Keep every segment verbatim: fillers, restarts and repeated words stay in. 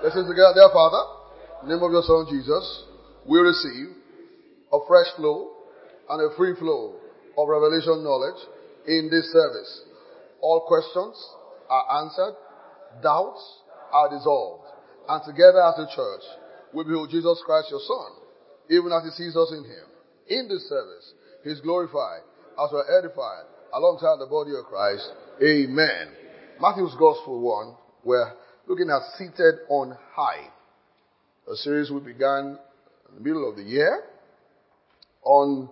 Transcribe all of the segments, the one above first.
Let's say together, dear Father, in the name of your Son Jesus, we receive a fresh flow and a free flow of revelation knowledge in this service. All questions are answered, doubts are dissolved, and together as a church, we behold Jesus Christ, your Son, even as he sees us in him. In this service, he is glorified as we are edified alongside the body of Christ. Amen. Matthew's Gospel one, we're looking at Seated on High, a series we began in the middle of the year on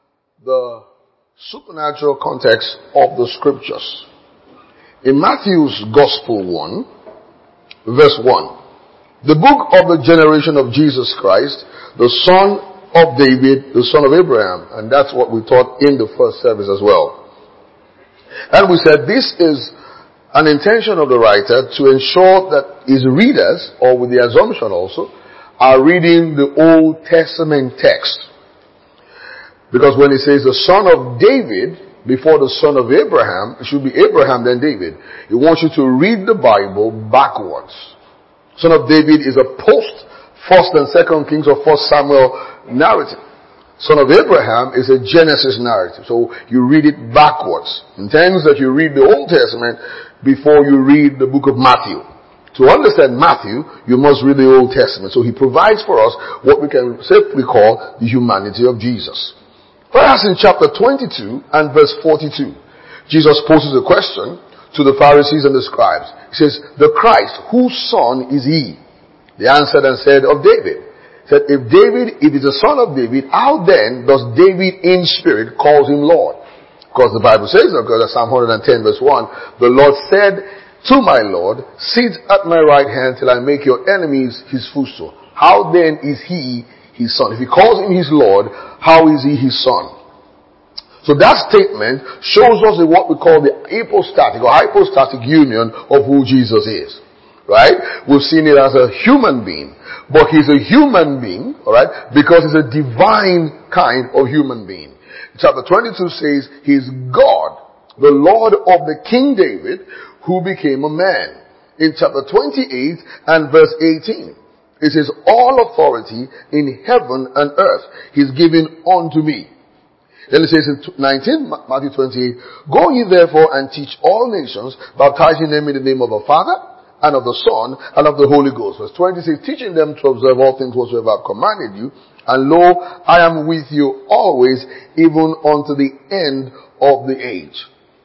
the supernatural context of the scriptures. In Matthew's Gospel one, verse one, the book of the generation of Jesus Christ, the son of David, the son of Abraham. And that's what we taught in the first service as well. And we said this is an intention of the writer to ensure that his readers, or with the assumption also, are reading the Old Testament text. Because when he says the son of David before the son of Abraham, it should be Abraham then David. He wants you to read the Bible backwards. Son of David is a post First and Second Kings or First Samuel narrative. Son of Abraham is a Genesis narrative. So you read it backwards. Intends that you read the Old Testament before you read the book of Matthew. To understand Matthew, you must read the Old Testament. So he provides for us what we can safely call the humanity of Jesus. Perhaps in chapter twenty-two and verse forty-two, Jesus poses a question to the Pharisees and the scribes. He says, the Christ, whose son is he? They answered and said, of David. He said, if David, if he's the son of David, how then does David in spirit calls him Lord? Because the Bible says, because of Psalm one ten verse one, the Lord said to my Lord, sit at my right hand till I make your enemies his footstool. How then is he his son? If he calls him his Lord, how is he his son? So that statement shows us what we call the hypostatic or hypostatic union of who Jesus is. Right? We've seen it as a human being. But he's a human being, alright, because he's a divine kind of human being. Chapter twenty-two says he's God, the Lord of the King David, who became a man. In chapter twenty-eight and verse eighteen, it says, all authority in heaven and earth he's given unto me. Then it says in nineteen, Matthew twenty-eight, go ye therefore and teach all nations, baptizing them in the name of the Father, and of the Son, and of the Holy Ghost. Verse twenty says, teaching them to observe all things whatsoever I've commanded you, and lo, I am with you always, even unto the end of the age.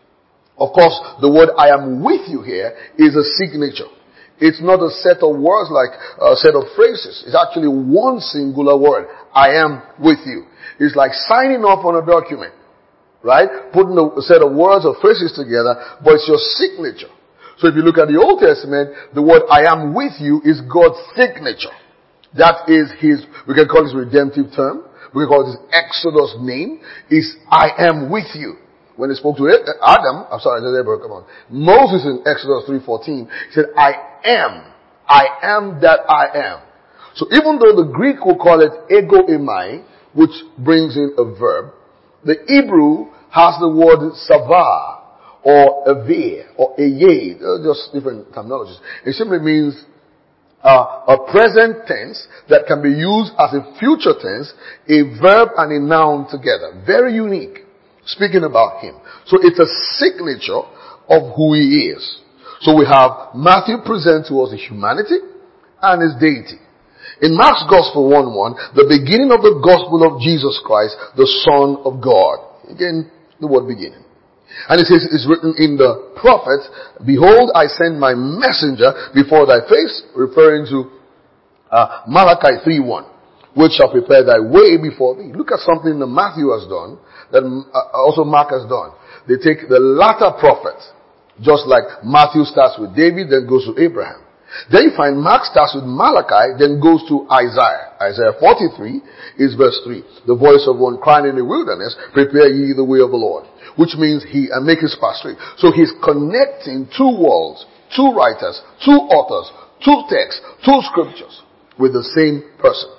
Of course, the word I am with you here is a signature. It's not a set of words like a set of phrases. It's actually one singular word. I am with you. It's like signing off on a document, right? Putting a set of words or phrases together, but it's your signature. So if you look at the Old Testament, the word I am with you is God's signature. That is his, we can call this redemptive term. We can call it his Exodus name, is I am with you. When he spoke to Adam, I'm sorry, come on. Moses in Exodus three fourteen, he said, I am. I am that I am. So even though the Greek will call it ego emai, which brings in a verb, the Hebrew has the word savah, or avir, or eye, just different terminologies. It simply means uh, a present tense that can be used as a future tense, a verb and a noun together. Very unique, speaking about him. So it's a signature of who he is. So we have Matthew present to us his humanity and his deity. In Mark's Gospel one one, the beginning of the Gospel of Jesus Christ, the Son of God. Again, the word beginning. And it says, it's written in the prophets, behold, I send my messenger before thy face, referring to uh, Malachi three one, which shall prepare thy way before thee. Look at something that Matthew has done, that uh, also Mark has done. They take the latter prophets, just like Matthew starts with David, then goes to Abraham. Then you find Mark starts with Malachi, then goes to Isaiah. Isaiah forty-three is verse three. The voice of one crying in the wilderness, prepare ye the way of the Lord. Which means he, and make his path straight. So he's connecting two worlds, two writers, two authors, two texts, two scriptures with the same person.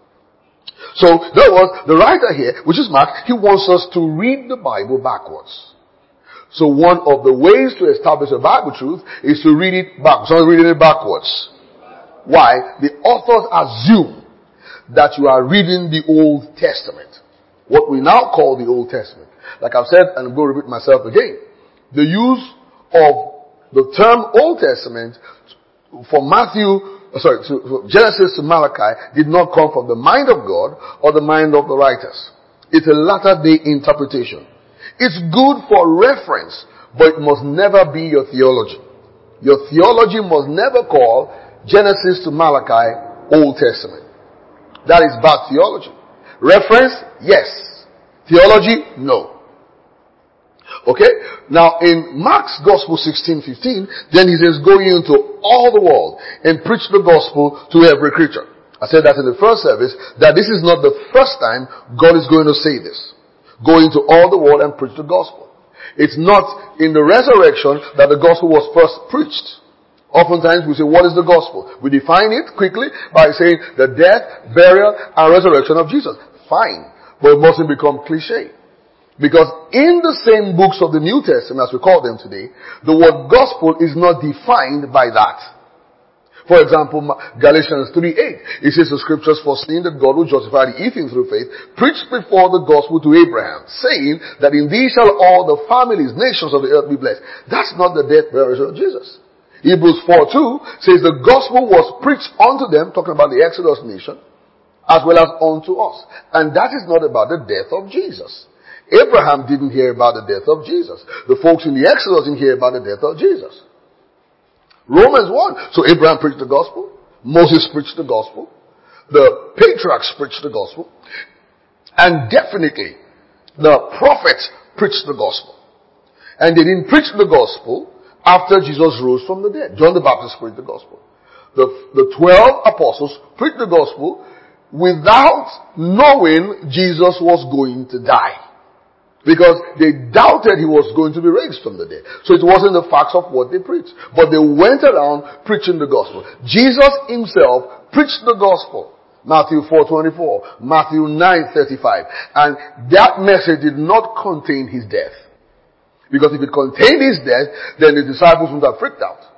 So there was the writer here, which is Mark, he wants us to read the Bible backwards. So one of the ways to establish a Bible truth is to read it backwards. So reading it backwards. why the authors assume that you are reading the Old Testament. What we now call the Old Testament. Like I've said, and I'm going to repeat myself again. The use of the term Old Testament for Matthew, sorry, to Genesis to Malachi did not come from the mind of God or the mind of the writers. It's a latter day interpretation. It's good for reference, but it must never be your theology. Your theology must never call Genesis to Malachi Old Testament. That is bad theology. Reference, yes. Theology, no. Okay? Now in Mark's Gospel sixteen fifteen, then he says, go ye into all the world and preach the gospel to every creature. I said that in the first service, that this is not the first time God is going to say this. Go into all the world and preach the gospel. It's not in the resurrection that the gospel was first preached. Oftentimes we say, what is the gospel? We define it quickly by saying the death, burial, and resurrection of Jesus. Fine. But it mustn't become cliche. Because in the same books of the New Testament, as we call them today, the word gospel is not defined by that. For example, Galatians three eight, it says the scriptures, foreseeing that God will justify the heathen through faith, preached before the gospel to Abraham, saying that in thee shall all the families, nations of the earth be blessed. That's not the death, burial of Jesus. Hebrews four two says the gospel was preached unto them, talking about the Exodus nation, as well as unto us. And that is not about the death of Jesus. Abraham didn't hear about the death of Jesus. The folks in the Exodus didn't hear about the death of Jesus. Romans one. So Abraham preached the gospel. Moses preached the gospel. The patriarchs preached the gospel. And definitely, the prophets preached the gospel. And they didn't preach the gospel after Jesus rose from the dead. John the Baptist preached the gospel. The, the twelve apostles preached the gospel without knowing Jesus was going to die. Because they doubted he was going to be raised from the dead. So it wasn't the facts of what they preached. But they went around preaching the gospel. Jesus himself preached the gospel. Matthew four twenty-four, Matthew nine thirty-five. And that message did not contain his death. Because if it contained his death, then the disciples would have freaked out.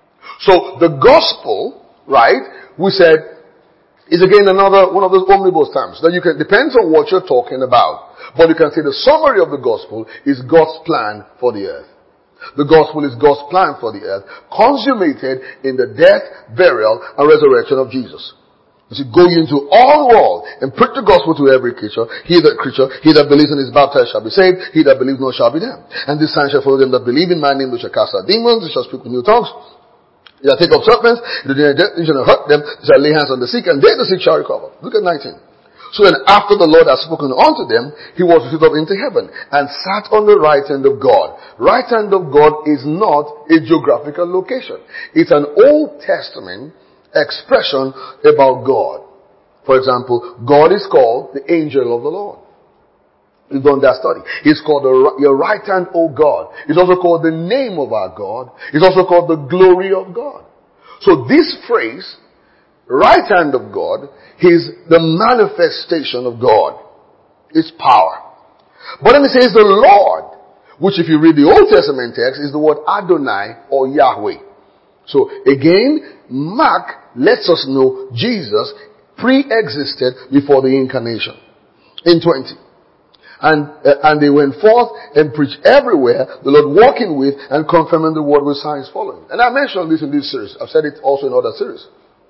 So the gospel, right, we said, is again another one of those omnibus terms. That you can, depends on what you're talking about. But you can say the summary of the gospel is God's plan for the earth. The gospel is God's plan for the earth, consummated in the death, burial, and resurrection of Jesus. You see, go into all the world and preach the gospel to every creature. He that creature, he that believes and is baptized shall be saved. He that believes not shall be damned. And this sign shall follow them that believe in my name. They shall cast out demons. They shall speak with new tongues. They shall take up serpents. They shall not hurt them. They shall lay hands on the sick, and they the sick shall recover. Look at nineteen. So then after the Lord had spoken unto them, he was received up into heaven and sat on the right hand of God. Right hand of God is not a geographical location. It's an Old Testament expression about God. For example, God is called the angel of the Lord. You've done that study. It's called the, your right hand, O God. It's also called the name of our God. It's also called the glory of God. So this phrase, right hand of God, is the manifestation of God. It's power. But then it says the Lord, which if you read the Old Testament text is the word Adonai or Yahweh. So again, Mark lets us know Jesus pre-existed before the incarnation. In twenty. And, uh, and they went forth and preached everywhere, the Lord walking with and confirming the word with signs following. And I mentioned this in this series. I've said it also in other series.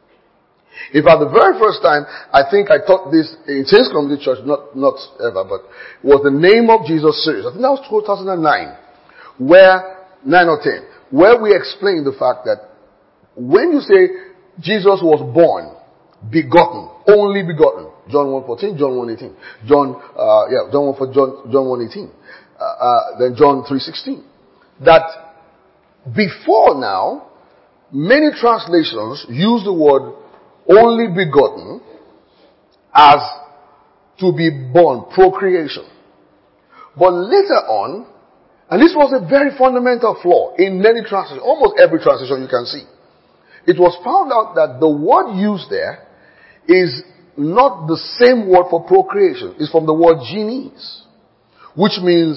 In fact, the very first time, I think I taught this in Saints Community Church, not, not ever, but it was the Name of Jesus series. I think that was two thousand nine, where, nine or ten, where we explained the fact that when you say Jesus was born, begotten, only begotten, John one fourteen, John one eighteen, John, uh, yeah, John one for John, John one eighteen, uh, uh, then John three sixteen, that before now, many translations use the word only begotten as to be born, procreation. But later on, and this was a very fundamental flaw in many translations, almost every translation you can see, it was found out that the word used there is not the same word for procreation. It's from the word genes, which means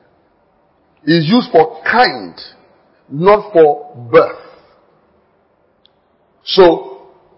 is used for kind, not for birth. So,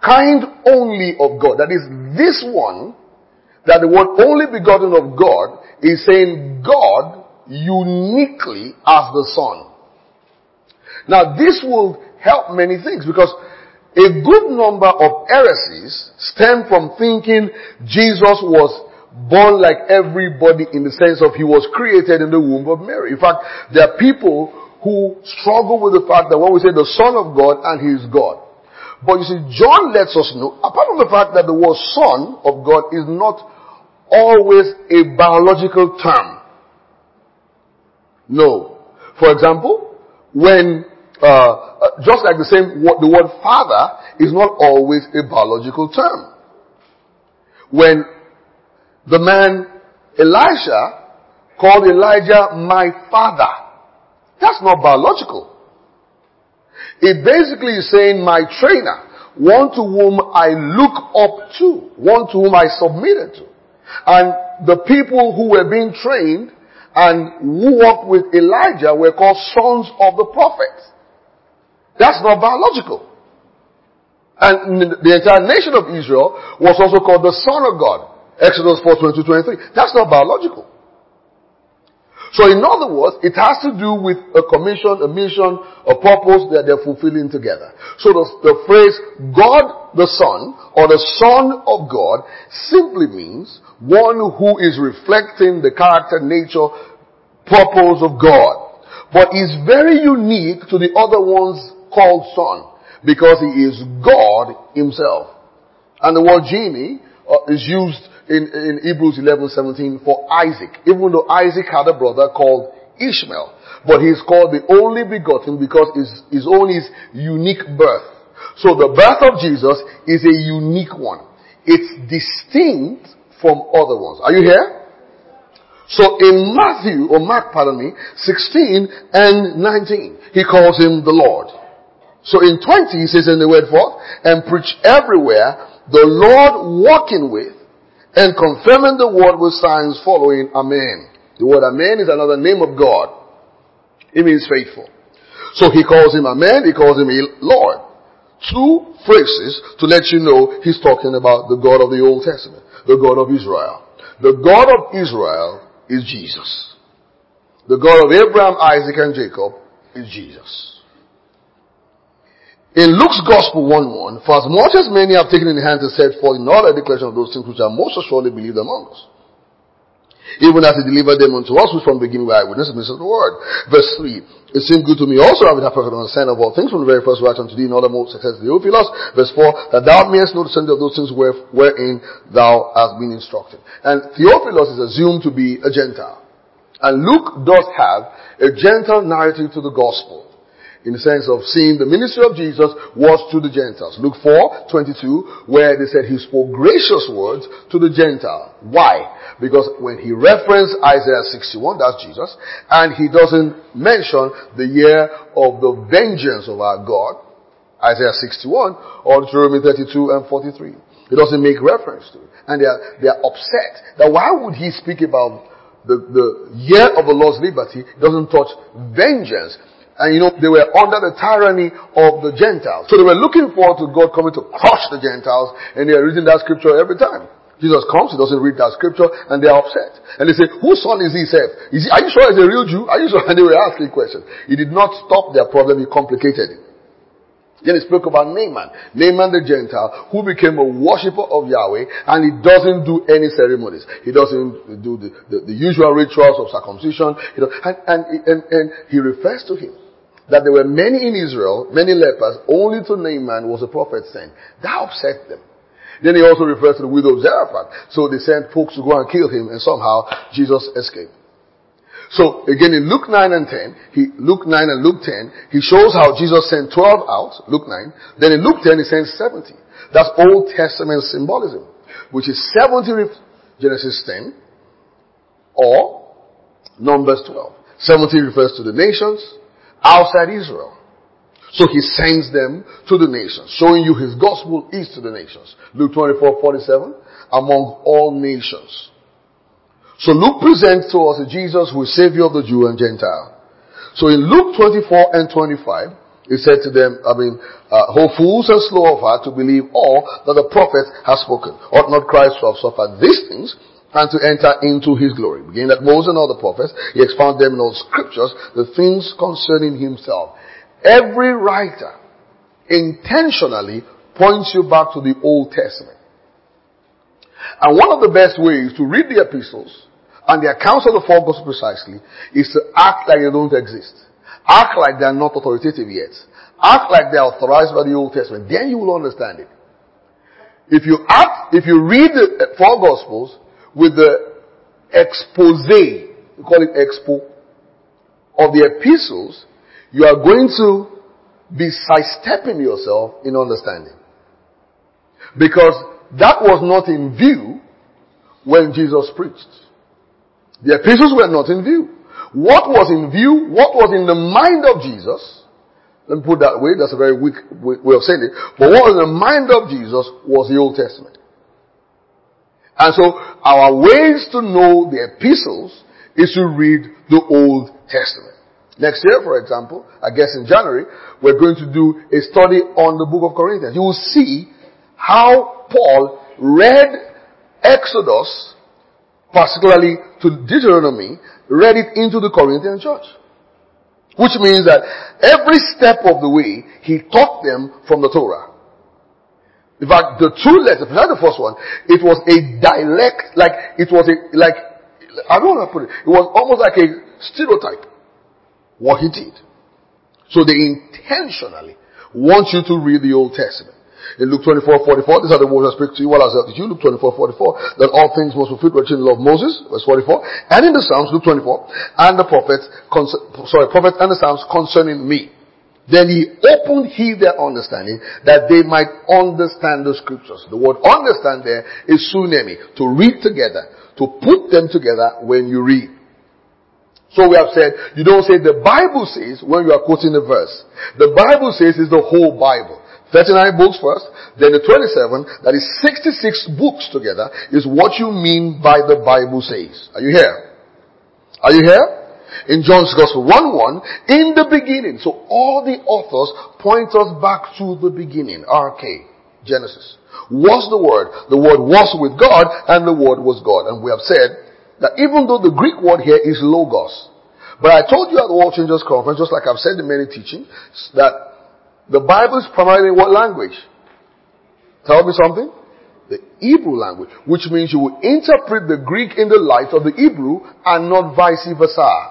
kind only of God. That is, this one, that the word only begotten of God is saying God uniquely as the Son. Now this will help many things, because a good number of heresies stem from thinking Jesus was born like everybody, in the sense of he was created in the womb of Mary. In fact, there are people who struggle with the fact that when we say the Son of God and he is God. But you see, John lets us know, apart from the fact that the word Son of God is not always a biological term. No. For example, when Uh, just like the same, the word father is not always a biological term. When the man Elisha called Elijah my father, that's not biological. It basically is saying my trainer, one to whom I look up to, one to whom I submitted to. And the people who were being trained and who walked with Elijah were called sons of the prophet. That's not biological. And the entire nation of Israel was also called the Son of God. Exodus four, twenty-two, twenty-three. That's not biological. So in other words, it has to do with a commission, a mission, a purpose that they're fulfilling together. So the, the phrase God the Son, or the Son of God, simply means one who is reflecting the character, nature, purpose of God. But is very unique to the other ones called Son, because he is God himself. And the word genie uh, is used in, in Hebrews eleven seventeen for Isaac, even though Isaac had a brother called Ishmael. But he's called the only begotten because his, his own is unique birth. So the birth of Jesus is a unique one. It's distinct from other ones. Are you here? So in Matthew, or Mark, pardon me, sixteen and nineteen, he calls him the Lord. So in twenty, he says in the word forth, and preach everywhere, the Lord walking with, and confirming the word with signs following. Amen. The word Amen is another name of God. It means faithful. So he calls him Amen, he calls him Lord. Two phrases to let you know he's talking about the God of the Old Testament, the God of Israel. The God of Israel is Jesus. The God of Abraham, Isaac, and Jacob is Jesus. In Luke's Gospel one one, for as much as many have taken in hand to set forth in all the declaration of those things which are most assuredly believed among us, even as he delivered them unto us, which from the beginning were eyewitnesses of the word. Verse three, it seemed good to me also, having a perfect understanding of all things from the very first write unto thee in all the most success of Theophilus. Verse four, that thou mayest know the certainty of those things where, wherein thou hast been instructed. And Theophilus is assumed to be a Gentile. And Luke does have a Gentile narrative to the gospel, in the sense of seeing the ministry of Jesus was to the Gentiles. Luke four twenty-two, where they said he spoke gracious words to the Gentile. Why? Because when he referenced Isaiah sixty-one, that's Jesus, and he doesn't mention the year of the vengeance of our God, Isaiah sixty-one, or Deuteronomy thirty-two and forty-three. He doesn't make reference to it. And they are, they are upset that why would he speak about the, the year of the Lord's liberty? He doesn't touch vengeance. And you know, they were under the tyranny of the Gentiles. So they were looking forward to God coming to crush the Gentiles, and they are reading that scripture every time. Jesus comes, he doesn't read that scripture, and they are upset. And they say, whose son is he, Seth? Is he, are you sure he's a real Jew? Are you sure? And they were asking questions. He did not stop their problem, he complicated it. Then he spoke about Naaman. Naaman the Gentile, who became a worshipper of Yahweh, and he doesn't do any ceremonies. He doesn't do the, the, the usual rituals of circumcision. He and, and, and, and he refers to him that there were many in Israel, many lepers, only to Naaman was a prophet sent. That upset them. Then he also refers to the widow of Zarephath. So they sent folks to go and kill him, and somehow Jesus escaped. So again in Luke nine and ten, he, Luke nine and Luke ten, he shows how Jesus sent twelve out, Luke nine. Then in Luke ten he sends seventy. That's Old Testament symbolism, which is seventy, Genesis ten, or Numbers twelve. seventy refers to the nations outside Israel. So he sends them to the nations, showing you his gospel is to the nations. Luke twenty-four forty-seven, among all nations. So Luke presents to us a Jesus who is Savior of the Jew and Gentile. So in Luke twenty-four and twenty-five, He said to them, I mean, uh, "Ho fools and slow of heart to believe all that the prophet has spoken. Ought not Christ to have suffered these things and to enter into his glory?" Beginning that Moses and all the prophets, he expounded them in all scriptures, the things concerning himself. Every writer intentionally points you back to the Old Testament. And one of the best ways to read the epistles and the accounts of the four gospels precisely is to act like they don't exist. Act like they are not authoritative yet. Act like they are authorized by the Old Testament. Then you will understand it. If you act, if you read the four gospels with the expose, we call it expo, of the epistles, you are going to be sidestepping yourself in understanding. Because that was not in view when Jesus preached. The epistles were not in view. What was in view, what was in the mind of Jesus, let me put that way, that's a very weak way of saying it, but what was in the mind of Jesus was the Old Testament. And so, our ways to know the epistles is to read the Old Testament. Next year, for example, I guess in January, we're going to do a study on the book of Corinthians. You will see how Paul read Exodus, particularly to Deuteronomy, read it into the Corinthian church. Which means that every step of the way, he taught them from the Torah. In fact, the two letters, not the first one, it was a dialect, like, it was a, like, I don't know how to put it, it was almost like a stereotype, what he did. So they intentionally want you to read the Old Testament. In Luke twenty-four forty-four, these are the words I speak to you while I was at you. Luke twenty-four forty-four, that all things must fulfill which in the law of Moses, verse forty-four. And in the Psalms, Luke twenty-four, and the prophets, sorry, prophets and the Psalms concerning me. Then he opened he their understanding that they might understand the scriptures. The word understand there is sunemi, to read together, to put them together when you read. So we have said, you don't say the Bible says when you are quoting the verse. The Bible says is the whole Bible. thirty-nine books first, then the twenty-seven, that is sixty-six books together, is what you mean by the Bible says. Are you here? Are you here? In John's Gospel one one, in the beginning. So all the authors point us back to the beginning. R K, Genesis. Was the Word. The Word was with God, and the Word was God. And we have said that even though the Greek word here is logos, but I told you at the World Changers Conference, just like I've said in many teachings, that the Bible is primarily what language? Tell me something. The Hebrew language, which means you will interpret the Greek in the light of the Hebrew and not vice versa.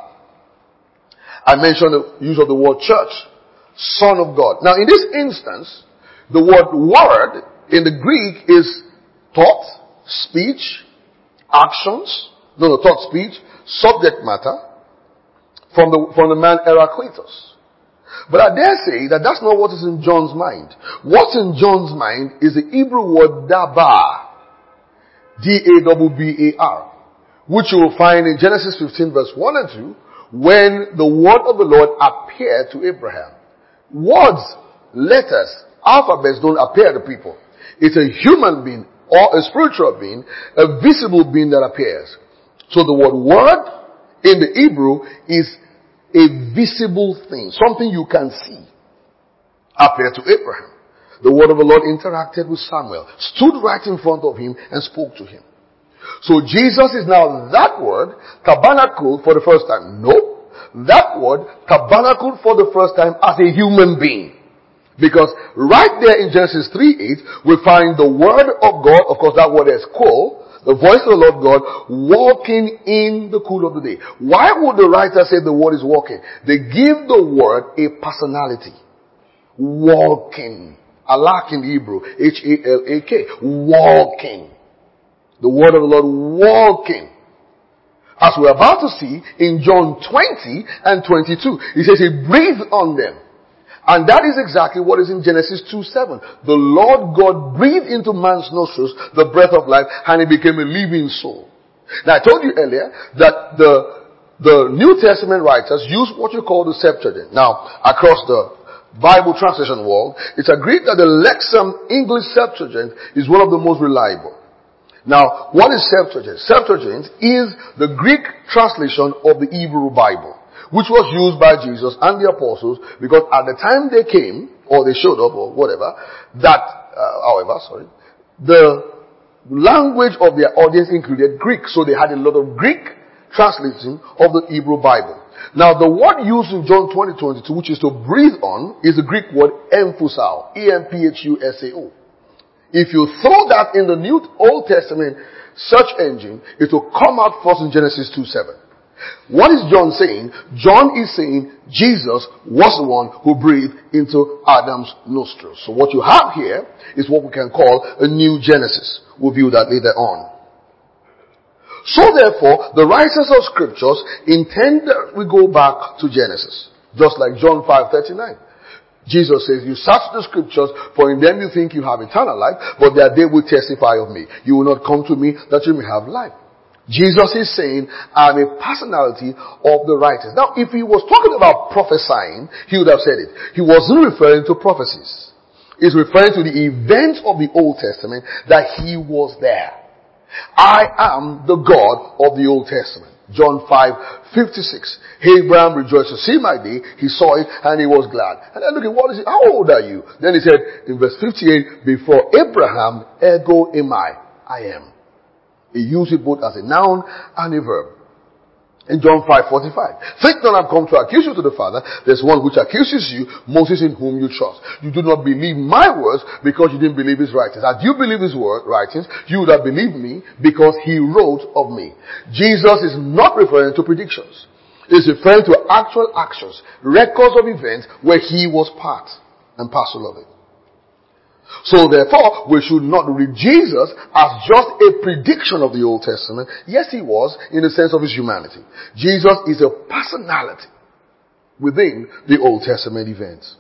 I mentioned the use of the word church, Son of God. Now in this instance, the word word in the Greek is thought, speech, actions, no, no, thought, speech, subject matter, from the, from the man Heraclitus. But I dare say that that's not what is in John's mind. What's in John's mind is the Hebrew word dabar. D A B B A R. Which you will find in Genesis fifteen verse one and two, when the word of the Lord appeared to Abraham. Words, letters, alphabets don't appear to people. It's a human being or a spiritual being, a visible being that appears. So the word word in the Hebrew is a visible thing, something you can see, appeared to Abraham. The word of the Lord interacted with Samuel, stood right in front of him and spoke to him. So Jesus is now that word tabernacled for the first time. No, that word tabernacled for the first time as a human being. Because right there in Genesis three eight, we find the word of God, of course that word is cool, the voice of the Lord God, walking in the cool of the day. Why would the writer say the word is walking? They give the word a personality. Walking. Alak in Hebrew. H A L A K. Walking. The word of the Lord walking. As we're about to see in John twenty and twenty-two. He says he breathed on them. And that is exactly what is in Genesis two seven. The Lord God breathed into man's nostrils the breath of life, and he became a living soul. Now I told you earlier that the, the New Testament writers use what you call the Septuagint. Now, across the Bible translation world, it's agreed that the Lexham English Septuagint is one of the most reliable. Now, what is Septuagint? Septuagint is the Greek translation of the Hebrew Bible, which was used by Jesus and the apostles, because at the time they came, or they showed up, or whatever, that, uh, however, sorry, the language of their audience included Greek, so they had a lot of Greek translating of the Hebrew Bible. Now, the word used in John twenty twenty-two, which is to breathe on, is the Greek word emphusao, E M P H U S A O. If you throw that in the New Old Testament search engine, it will come out first in Genesis two seven. What is John saying? John is saying Jesus was the one who breathed into Adam's nostrils. So what you have here is what we can call a new Genesis. We'll view that later on. So therefore, the writers of scriptures intend that we go back to Genesis. Just like John five thirty-nine. Jesus says, you search the scriptures, for in them you think you have eternal life, but that they will testify of me. You will not come to me that you may have life. Jesus is saying, I'm a personality of the writers. Now, if he was talking about prophesying, he would have said it. He wasn't referring to prophecies. He's referring to the events of the Old Testament that he was there. I am the God of the Old Testament. John five fifty-six. Abraham rejoiced to see my day. He saw it and he was glad. And then look at what is it? How old are you? Then he said in verse fifty-eight, before Abraham, ergo amai, I am. He used it both as a noun and a verb. In John five forty-five. Think not I've come to accuse you to the Father. There's one which accuses you, Moses in whom you trust. You do not believe my words because you didn't believe his writings. Had you believed his word, writings, you would have believed me because he wrote of me. Jesus is not referring to predictions. He's referring to actual actions, records of events where he was part and parcel of it. So therefore, we should not read Jesus as just a prediction of the Old Testament. Yes, he was, in the sense of his humanity. Jesus is a personality within the Old Testament events.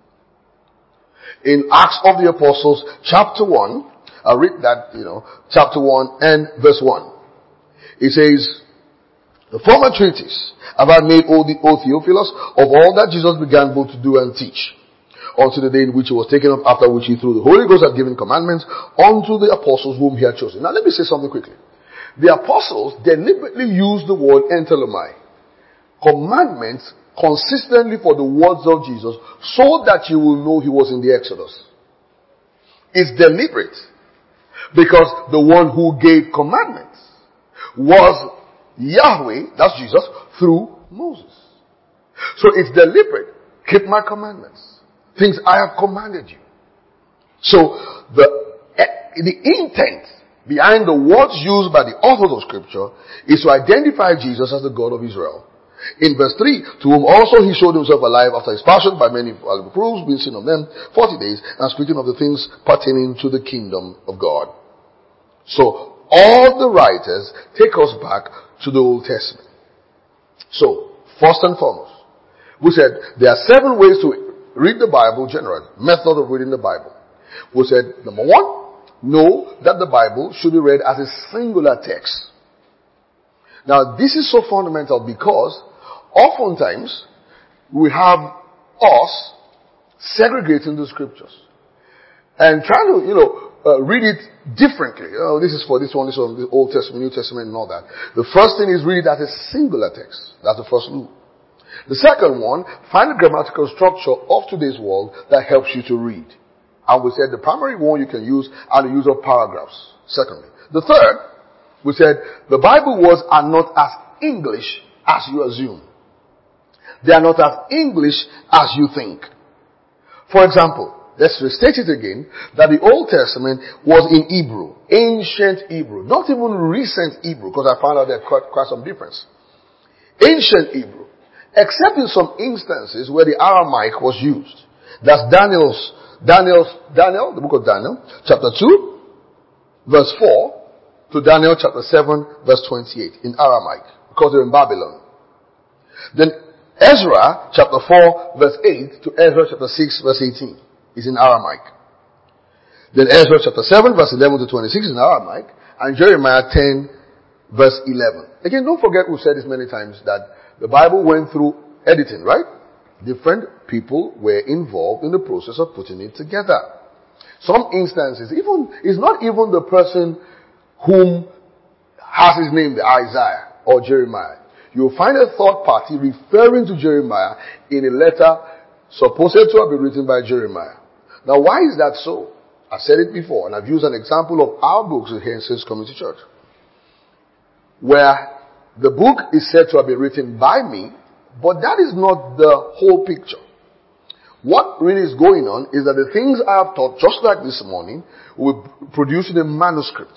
In Acts of the Apostles, chapter one, I read that, you know, chapter one and verse one. It says, the former treatise have I made, O Theophilus, of all that Jesus began both to do and teach, unto the day in which he was taken up, after which he through the Holy Ghost had given commandments unto the apostles whom he had chosen. Now let me say something quickly. The apostles deliberately used the word entelomai, commandments consistently for the words of Jesus, so that you will know he was in the Exodus. It's deliberate, because the one who gave commandments was Yahweh, that's Jesus, through Moses. So it's deliberate. Keep my commandments. Things I have commanded you. So the, the intent behind the words used by the authors of scripture is to identify Jesus as the God of Israel. In verse three, to whom also he showed himself alive after his passion by many proofs, being seen of them forty days, and speaking of the things pertaining to the kingdom of God. So all the writers take us back to the Old Testament. So, first and foremost, we said there are seven ways to read the Bible generally. Method of reading the Bible. We said, number one, know that the Bible should be read as a singular text. Now, this is so fundamental because oftentimes we have us segregating the scriptures and trying to, you know, uh, read it differently. Oh, this is for this one, this one, the Old Testament, New Testament, and all that. The first thing is read it as a singular text. That's the first rule. The second one, find a grammatical structure of today's world that helps you to read. And we said the primary one you can use are the use of paragraphs. Secondly. The third, we said the Bible words are not as English as you assume. They are not as English as you think. For example, let's restate it again, that the Old Testament was in Hebrew, ancient Hebrew, not even recent Hebrew, because I found out there's quite, quite some difference. Ancient Hebrew. Except in some instances where the Aramaic was used. That's Daniel's, Daniel's, Daniel, the book of Daniel, chapter two, verse four, to Daniel chapter seven, verse twenty-eight, in Aramaic, because they're in Babylon. Then Ezra chapter four, verse eight, to Ezra chapter six, verse eighteen, is in Aramaic. Then Ezra chapter seven, verse eleven to twenty-six is in Aramaic, and Jeremiah ten, verse eleven. Again, don't forget we've said this many times that the Bible went through editing, right? Different people were involved in the process of putting it together. Some instances, even, it's not even the person whom has his name, the Isaiah or Jeremiah. you'll find a third party referring to Jeremiah in a letter supposed to have been written by Jeremiah. Now, why is that so? I said it before, and I've used an example of our books here in Saints Community Church, where the book is said to have been written by me, but that is not the whole picture. What really is going on is that the things I have taught, just like this morning, we produce in a manuscript.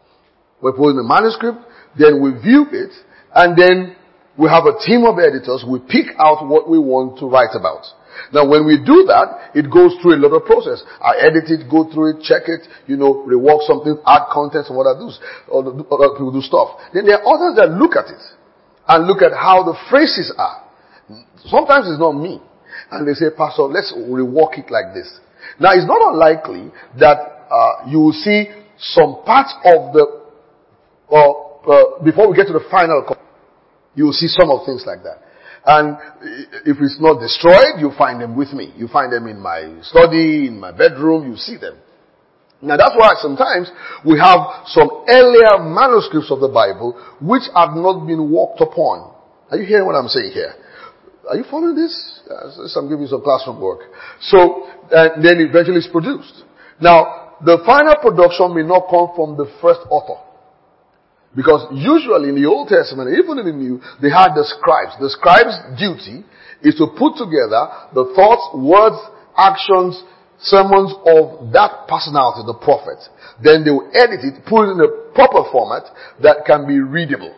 We put in a manuscript, then we view it, and then we have a team of editors. We pick out what we want to write about. Now, when we do that, it goes through a lot of process. I edit it, go through it, check it, you know, rework something, add content, and what I do. Other people do stuff. Then there are others that look at it and look at how the phrases are. Sometimes it's not me. And they say, Pastor, let's rework it like this. Now, it's not unlikely that uh, you will see some parts of the, uh, uh, before we get to the final, you will see some of things like that. And if it's not destroyed, you find them with me. You find them in my study, in my bedroom, you see them. Now that's why sometimes we have some earlier manuscripts of the Bible which have not been worked upon. Are you hearing what I'm saying here? Are you following this? Yes, I'm giving you some classroom work. So, uh, then eventually it's produced. Now, the final production may not come from the first author. Because usually in the Old Testament, even in the New, they had the scribes. The scribe's duty is to put together the thoughts, words, actions, sermons of that personality, the prophet. Then they will edit it, put it in a proper format that can be readable.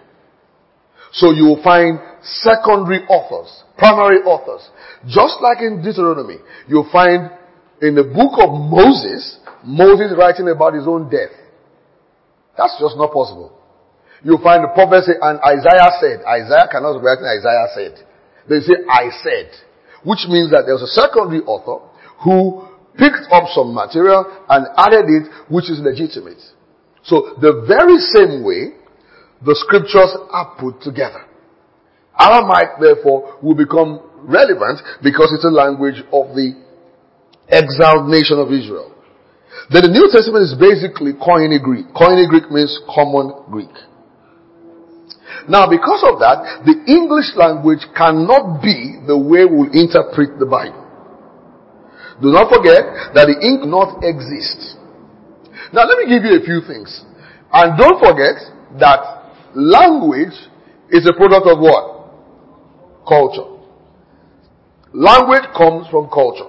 So you will find secondary authors, primary authors. Just like in Deuteronomy, you'll find in the book of Moses, Moses writing about his own death. That's just not possible. You find the prophet say, and Isaiah said. Isaiah cannot write Isaiah said. They say, I said. Which means that there was a secondary author who picked up some material and added it, which is legitimate. So the very same way, the scriptures are put together. Aramaic, therefore, will become relevant because it's a language of the exiled nation of Israel. Then the New Testament is basically Koine Greek. Koine Greek means common Greek. Now, because of that, the English language cannot be the way we interpret the Bible. Do not forget that the ink not exists. Now, let me give you a few things. And don't forget that language is a product of what? Culture. Language comes from culture.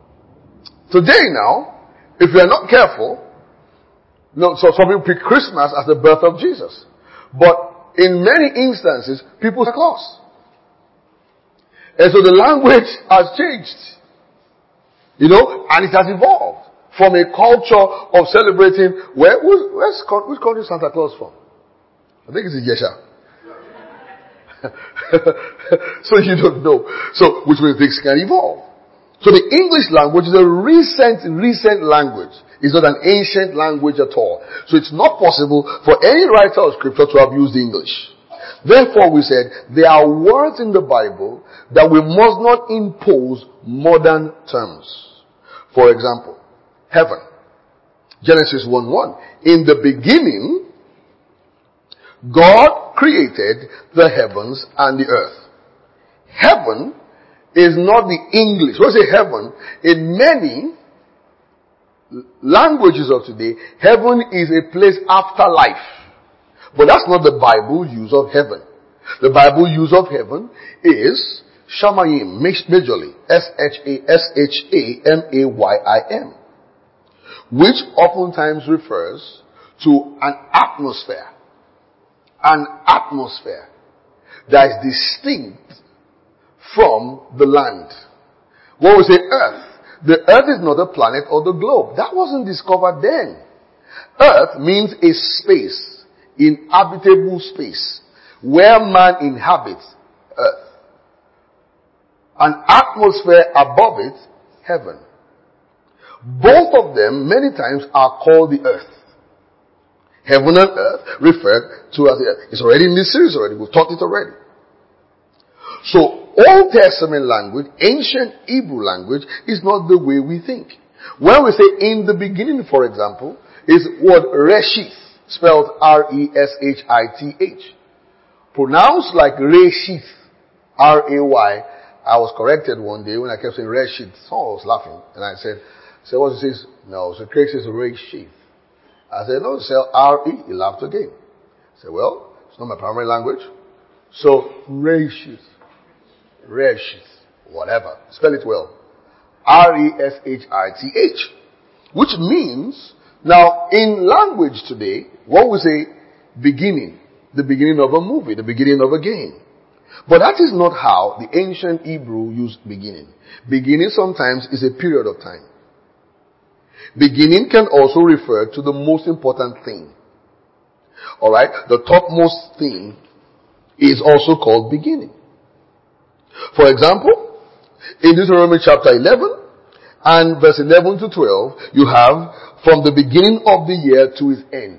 Today now, if we are not careful, you know, so some people pick Christmas as the birth of Jesus. But in many instances, people are close. And so the language has changed. You know, and it has evolved from a culture of celebrating, where, where's, which country is Santa Claus from? I think it's in Yesha. So you don't know. So, which means things can evolve. So the English language is a recent, recent language. It's not an ancient language at all. So it's not possible for any writer of scripture to have used English. Therefore we said, there are words in the Bible that we must not impose modern terms. For example, heaven. Genesis one one. In the beginning, God created the heavens and the earth. Heaven is not the English. When I say heaven, in many languages of today, heaven is a place after life. But that's not the Bible use of heaven. The Bible use of heaven is Shamayim, majorly, S H A S H A M A Y I M, which oftentimes refers to an atmosphere. An atmosphere that is distinct from the land. When we say earth, the earth is not a planet or the globe. That wasn't discovered then. Earth means a space, inhabitable space, where man inhabits earth. An atmosphere above it, heaven. Both of them, many times, are called the earth. Heaven and earth referred to as the earth. It's already in this series already. We've taught it already. So, Old Testament language, ancient Hebrew language, is not the way we think. When we say in the beginning, for example, is word Reshith, spelled R E S H I T H. Pronounced like Reshith. R A Y. I was corrected one day when I kept saying Reshith. Someone was laughing. And I said, so what it says? No. So Craig says Reshith. I said, no, say R E. He laughed again. I said, well, it's not my primary language. So Reshith. Reshith. Whatever. Spell it well. R E S H I T H. Which means, now in language today, what we say, beginning. The beginning of a movie. The beginning of a game. But that is not how the ancient Hebrew used beginning. Beginning sometimes is a period of time. Beginning can also refer to the most important thing. Alright? The topmost thing is also called beginning. For example, in Deuteronomy chapter eleven and verse eleven to twelve, you have from the beginning of the year to its end.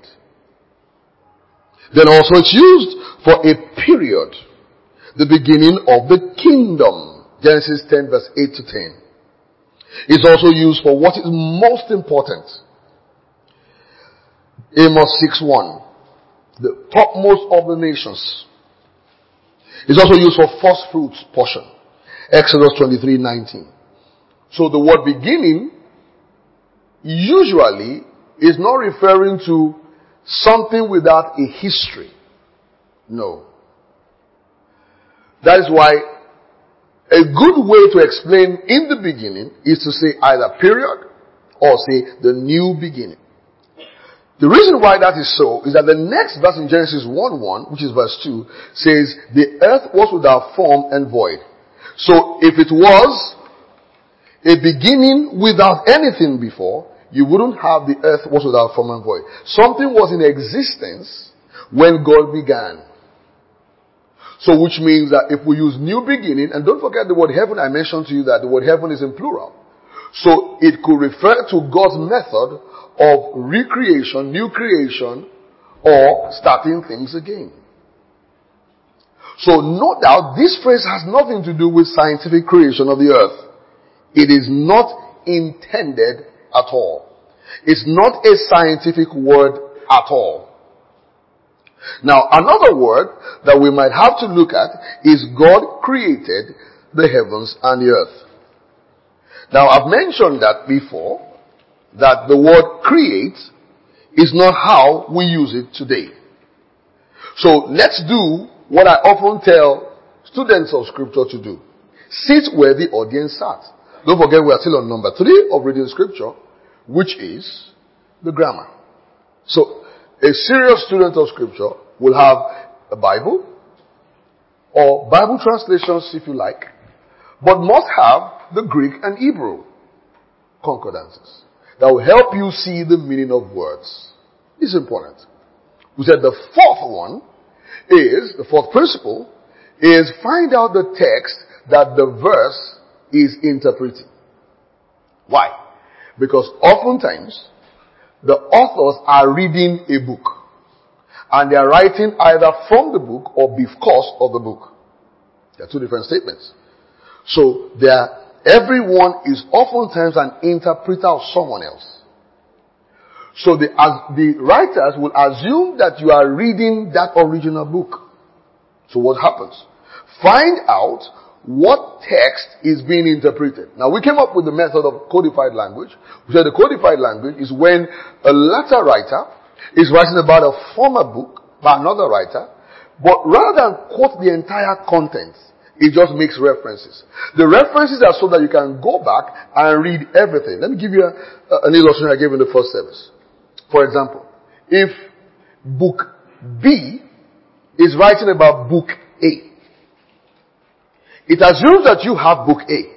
Then also it's used for a period. The beginning of the kingdom. Genesis ten verse eight to ten. It's also used for what is most important. Amos six one. The topmost of the nations. It's also used for first fruits portion. Exodus twenty-three nineteen. So the word beginning usually is not referring to something without a history. No. That is why a good way to explain in the beginning is to say either period or say the new beginning. The reason why that is so is that the next verse in Genesis one one, which is verse two, says the earth was without form and void. So if it was a beginning without anything before, you wouldn't have the earth was without form and void. Something was in existence when God began. So which means that if we use new beginning, and don't forget the word heaven, I mentioned to you that the word heaven is in plural. So it could refer to God's method of recreation, new creation, or starting things again. So no doubt this phrase has nothing to do with scientific creation of the earth. It is not intended at all. It's not a scientific word at all. Now, another word that we might have to look at is God created the heavens and the earth. Now, I've mentioned that before, that the word create is not how we use it today. So, let's do what I often tell students of scripture to do. Sit where the audience sat. Don't forget we are still on number three of reading scripture, which is the grammar. So, a serious student of scripture will have a Bible or Bible translations if you like, but must have the Greek and Hebrew concordances that will help you see the meaning of words. It's important. We said the fourth one is, the fourth principle is find out the text that the verse is interpreting. Why? Because oftentimes the authors are reading a book. And they are writing either from the book or because of the book. There are two different statements. So there, everyone is oftentimes an interpreter of someone else. So the, as the writers will assume that you are reading that original book. So what happens? Find out what text is being interpreted. Now we came up with the method of codified language. We said the codified language is when a letter writer is writing about a former book by another writer, but rather than quote the entire content, it just makes references. The references are so that you can go back and read everything. Let me give you a, a, an illustration I gave in the first service. For example, if book B is writing about book A, it assumes that you have book A.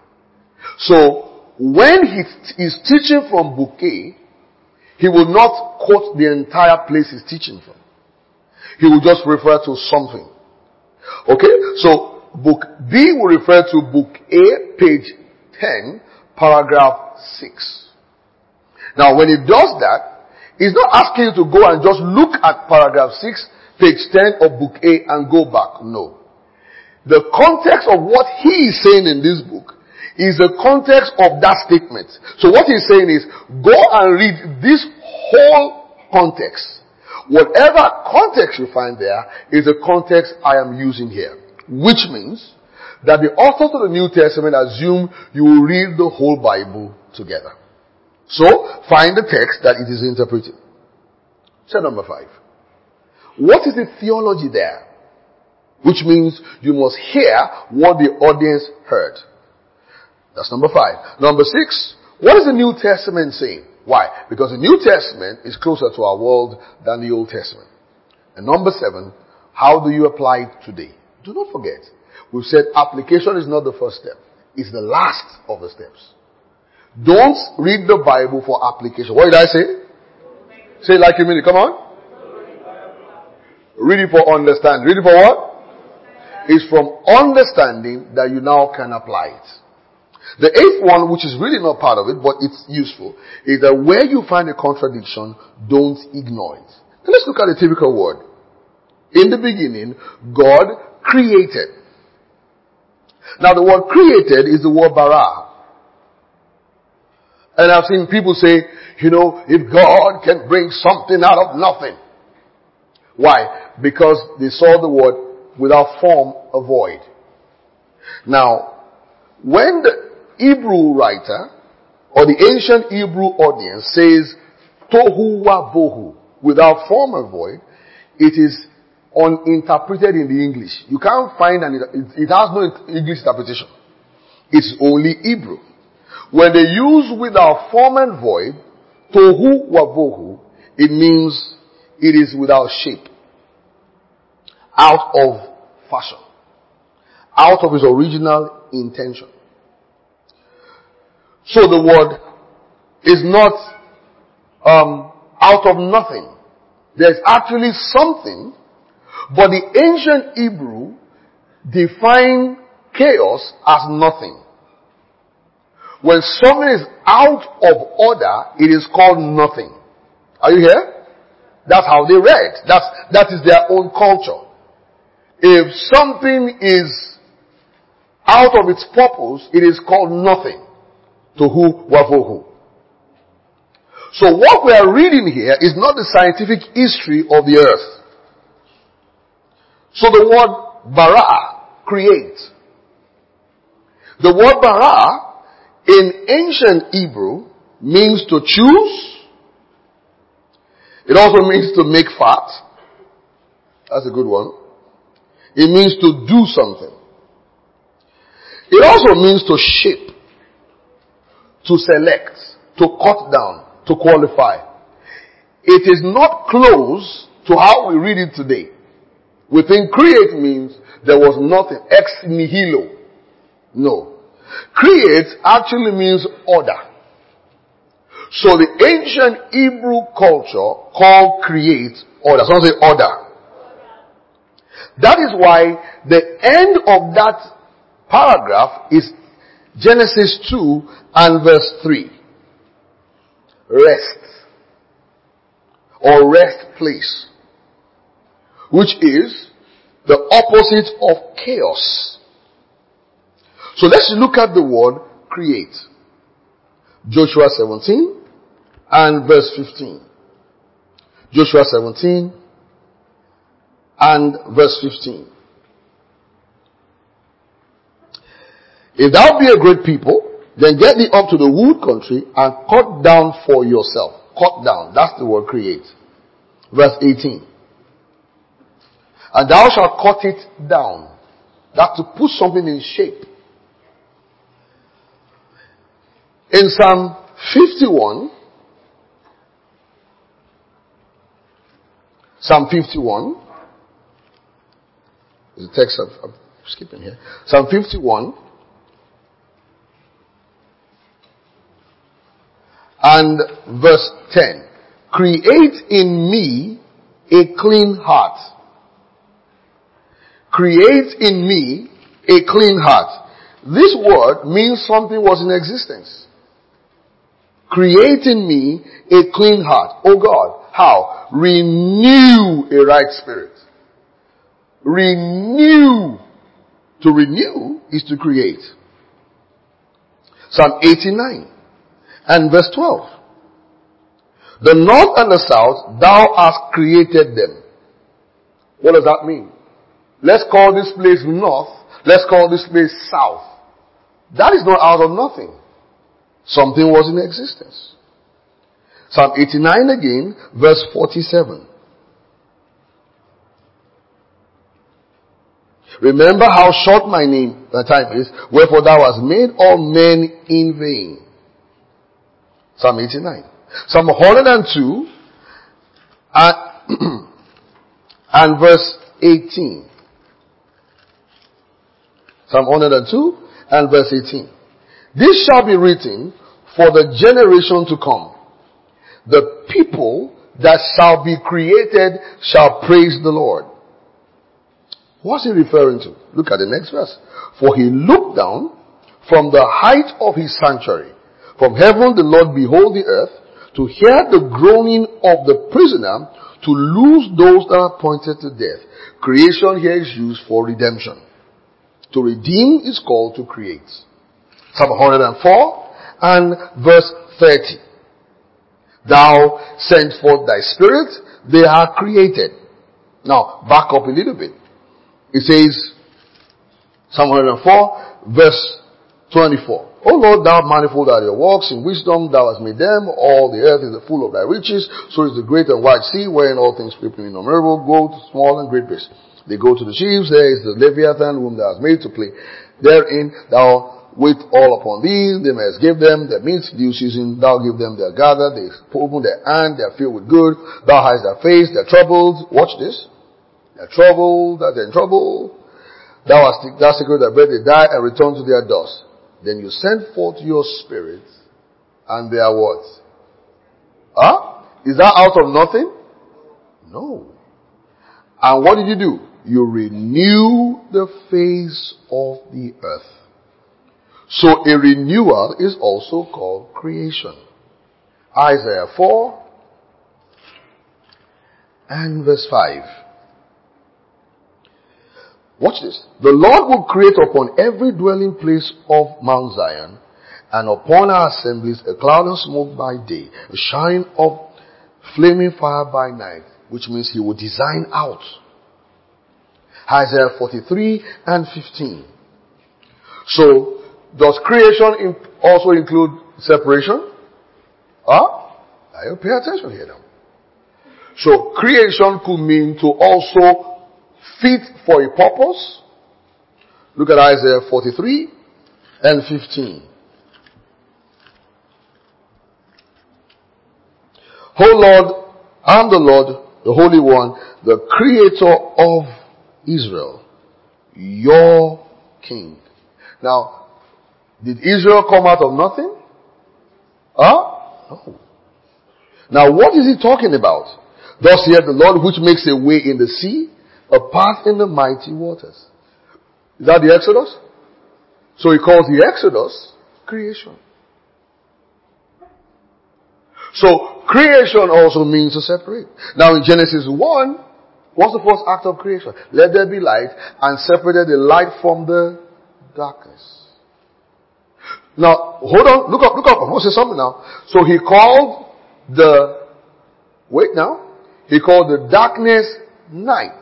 So, when he t- is teaching from book A, he will not quote the entire place he's teaching from. He will just refer to something. Okay? So, book B will refer to book A, page ten, paragraph six. Now, when he does that, he's not asking you to go and just look at paragraph six, page ten of book A and go back. No. The context of what he is saying in this book is the context of that statement. So what he's saying is, go and read this whole context. Whatever context you find there is the context I am using here. Which means that the authors of the New Testament assume you will read the whole Bible together. So, find the text that it is interpreting. Set number five. What is the theology there? Which means you must hear what the audience heard. That's number five. Number six. What is the New Testament saying? Why? Because the New Testament is closer to our world than the Old Testament. And number seven. How do you apply it today? Do not forget. We've said application is not the first step. It's the last of the steps. Don't read the Bible for application. What did I say? Say it like you mean it. Come on. Read it for understanding. Read it for what? It's from understanding that you now can apply it. The eighth one, which is really not part of it, but it's useful, is that where you find a contradiction, don't ignore it. Now let's look at a typical word. In the beginning, God created. Now the word created is the word bara. And I've seen people say, you know, if God can bring something out of nothing. Why? Because they saw the word without form, a void. Now, when the Hebrew writer or the ancient Hebrew audience says tohu wa bohu, without form or void, it is uninterpreted in the English. You can't find an, it has no English interpretation. It's only Hebrew. When they use without form and void, tohu wa bohu, it means it is without shape, out of fashion, out of its original intention. So the word is not um, out of nothing. There's actually something, but the ancient Hebrew defined chaos as nothing. When something is out of order, it is called nothing. Are you here? That's how they read. That's, that is their own culture. If something is out of its purpose, it is called nothing. Tohu wavohu. So what we are reading here is not the scientific history of the earth. So the word bara, create. The word bara in ancient Hebrew means to choose. It also means to make fat. That's a good one. It means to do something. It also means to shape, to select, to cut down, to qualify. It is not close to how we read it today. We think create means there was nothing, ex nihilo. No. Create actually means order. So the ancient Hebrew culture called create order. Someone say order. That is why the end of that paragraph is Genesis two and verse three. Rest. Or rest place. Which is the opposite of chaos. So let's look at the word create. Joshua seventeen and verse fifteen. Joshua seventeen and verse fifteen. If thou be a great people, then get thee up to the wood country and cut down for yourself. Cut down. That's the word create. Verse eighteen. And thou shalt cut it down. That's to put something in shape. In Psalm fifty-one, Psalm fifty-one, there's a text I'm, I'm skipping here. Psalm fifty-one and verse ten. Create in me a clean heart. Create in me a clean heart. This word means something was in existence. Create in me a clean heart. Oh God, how? Renew a right spirit. Renew. To renew is to create. Psalm eighty-nine and verse twelve. The north and the south, thou hast created them. What does that mean? Let's call this place north. Let's call this place south. That is not out of nothing. Something was in existence. Psalm eighty-nine again, verse forty-seven. Remember how short my name, the time is, wherefore thou hast made all men in vain. Psalm eighty-nine. Psalm one hundred two and, and verse eighteen. Psalm one hundred two and verse eighteen. This shall be written for the generation to come. The people that shall be created shall praise the Lord. What's he referring to? Look at the next verse. For he looked down from the height of his sanctuary. From heaven the Lord behold the earth, to hear the groaning of the prisoner, to loose those that are appointed to death. Creation here is used for redemption. To redeem is called to create. Psalm one hundred four and verse thirty. Thou send forth thy spirit, they are created. Now, back up a little bit. It says, Psalm one hundred four, verse twenty-four. O Lord, thou manifold are your works, in wisdom thou hast made them. All the earth is full of thy riches. So is the great and wide sea, wherein all things people innumerable, go to small and great fish. They go to the sheaves, there is the Leviathan, whom thou hast made to play. Therein thou wait all upon thee, they must give them their meat, due season, thou give them their gather, they open their hand, they are filled with good. Thou hidest their face, they're troubled. Watch this. They're troubled, they're in trouble. Thou hast thou secret their bread, they die and return to their dust. Then you send forth your spirit, and they are what? Huh? Is that out of nothing? No. And what did you do? You renew the face of the earth. So a renewal is also called creation. Isaiah four and verse five. Watch this. The Lord will create upon every dwelling place of Mount Zion, and upon our assemblies a cloud and smoke by day, a shine of flaming fire by night, which means he will design out. Isaiah forty-three and fifteen. So, does creation also include separation? Huh? I pay attention here now. So, creation could mean to also fit for a purpose. Look at Isaiah forty-three and fifteen. O Lord, I am the Lord, the Holy One, the Creator of Israel, your King. Now, did Israel come out of nothing? Huh? No. Now, what is he talking about? Thus saith the Lord, which makes a way in the sea, a path in the mighty waters. Is that the Exodus? So he calls the Exodus creation. So creation also means to separate. Now in Genesis one, what's the first act of creation? Let there be light, and separated the light from the darkness. Now, hold on, look up, look up. I want to say something now. So he called the, wait now, he called the darkness night.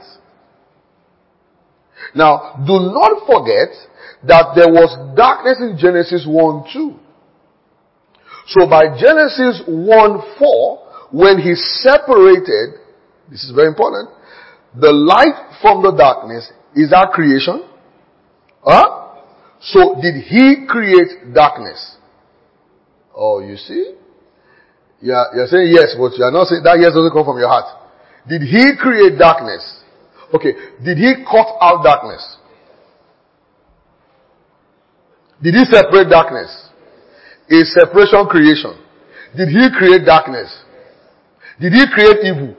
Now, do not forget that there was darkness in Genesis one two. So by Genesis one four, when he separated, this is very important, the light from the darkness, is that creation? Huh? So did he create darkness? Oh, you see? Yeah, you're saying yes, but you are not saying that yes doesn't come from your heart. Did he create darkness? Okay, did he cut out darkness? Did he separate darkness? Is separation creation? Did he create darkness? Did he create evil?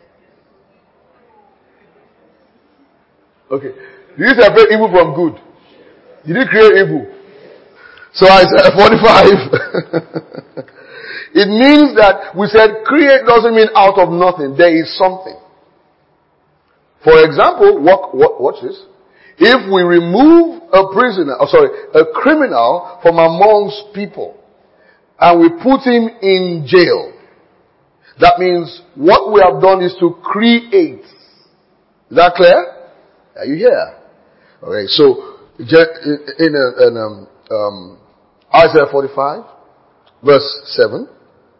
Okay. Did he separate evil from good? Did he create evil? So Isaiah forty-five. It means that we said create doesn't mean out of nothing. There is something. For example, what, what, watch this. If we remove a prisoner, oh sorry, a criminal from amongst people, and we put him in jail, That means what we have done is to create. Is that clear? Are you here? Okay, so in, a, in um, um, Isaiah forty-five, verse seven,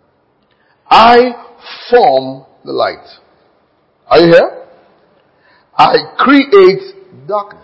I form the light. Are you here? I create darkness.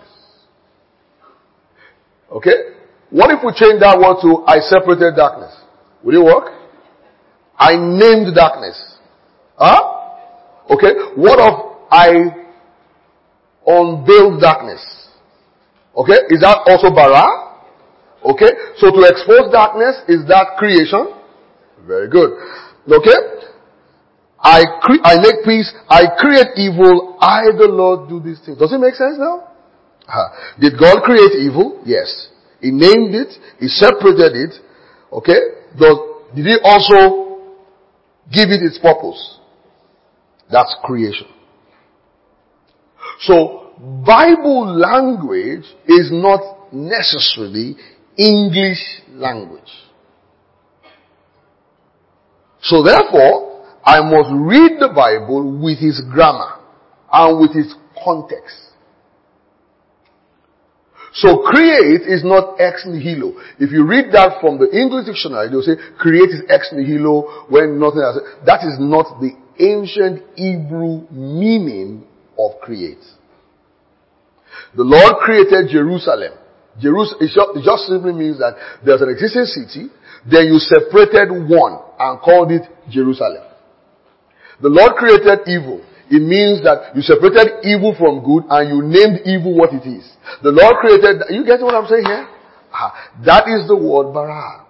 Okay? What if we change that word to I separated darkness? Will it work? I named darkness. Huh? Okay? What of I unveiled darkness? Okay? Is that also bara? Okay? So to expose darkness, is that creation? Very good. Okay? I cre- I make peace, I create evil, I the Lord do these things. Does it make sense now? Uh, did God create evil? Yes. He named it, He separated it. Okay? Does, did He also give it its purpose? That's creation. So, Bible language is not necessarily English language. So therefore, I must read the Bible with its grammar and with its context. So create is not ex nihilo. If you read that from the English dictionary, they'll say create is ex nihilo when nothing else. That is not the ancient Hebrew meaning of create. The Lord created Jerusalem. Jerusalem, it just, it just simply means that there's an existing city, then you separated one and called it Jerusalem. The Lord created evil. It means that you separated evil from good and you named evil what it is. The Lord created, you get what I'm saying here? Ah, that is the word bara.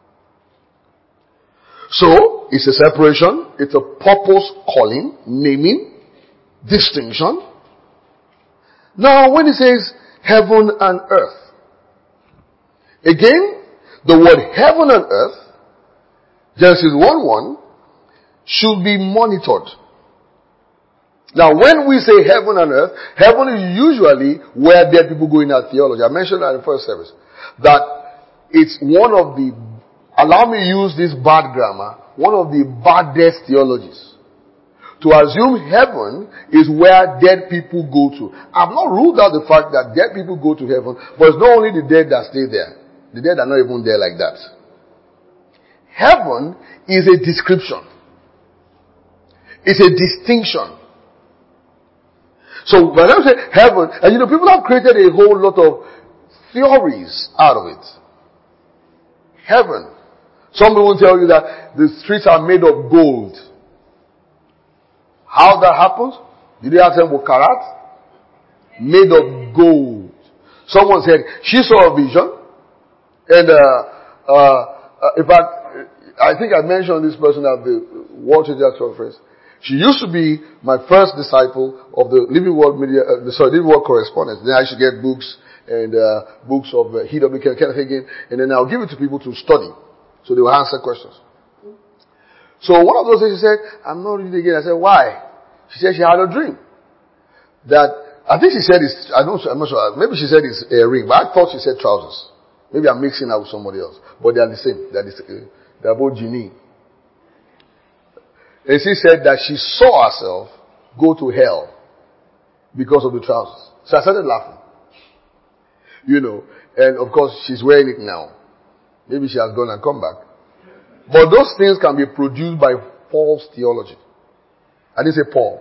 So, it's a separation, it's a purpose calling, naming, distinction. Now, when it says heaven and earth, again, the word heaven and earth, Genesis one one, should be monitored. Now, when we say heaven and earth, heaven is usually where dead people go in our theology. I mentioned that in the first service. That it's one of the, allow me to use this bad grammar, one of the baddest theologies. To assume heaven is where dead people go to. I've not ruled out the fact that dead people go to heaven, but it's not only the dead that stay there. The dead are not even there like that. Heaven is a description. It's a distinction. So when I say heaven, and you know, people have created a whole lot of theories out of it. Heaven. Some people tell you that the streets are made of gold. How that happens? Did they ask them what karat? Made of gold. Someone said she saw a vision, and uh, uh, in fact, I think I mentioned this person at the World Church Conference. She used to be my first disciple of the Living Word Media, uh, sorry, Living Word Correspondence. Then I used to get books and uh, books of uh, H W Kenneth Hagin, and then I'll give it to people to study, so they will answer questions. So one of those days she said, "I'm not reading again." I said, "Why?" She said she had a dream that I think she said it's. I don't. I'm not sure. Maybe she said it's a ring, but I thought she said trousers. Maybe I'm mixing up with somebody else, but they are the same. They are the same. They are both genie. And she said that she saw herself go to hell because of the trousers. So I started laughing. You know, and of course she's wearing it now. Maybe she has gone and come back. But those things can be produced by false theology. I didn't say Paul.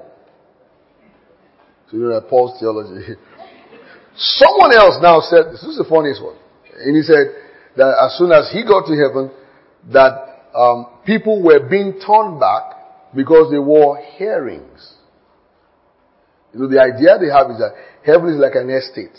So you know that Paul's theology. Someone else now said, this is the funniest one. And he said that as soon as he got to heaven, that um, people were being turned back because they wore earrings. You know, the idea they have is that heaven is like an estate.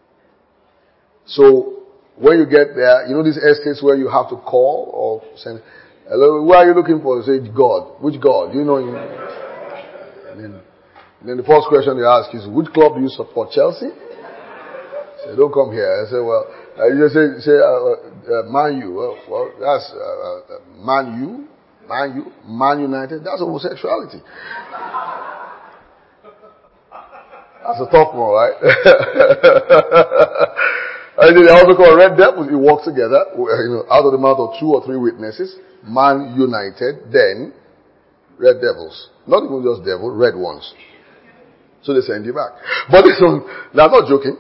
So, when you get there, you know these estates where you have to call or send, hello, where are you looking for? They say, God. Which God? You know, you know. And then, and then the first question they ask is, which club do you support? Chelsea? I say, don't come here. I say, well, uh, you just say, say uh, uh, Man U. Well, well that's uh, uh, Man U. Man U, Man United, that's homosexuality. That's a tough one, right? And then they also call red devils. It works together, you know, out of the mouth of two or three witnesses. Man United, then red devils. Not even just devil, red ones. So they send you back. But this one, now I'm not joking.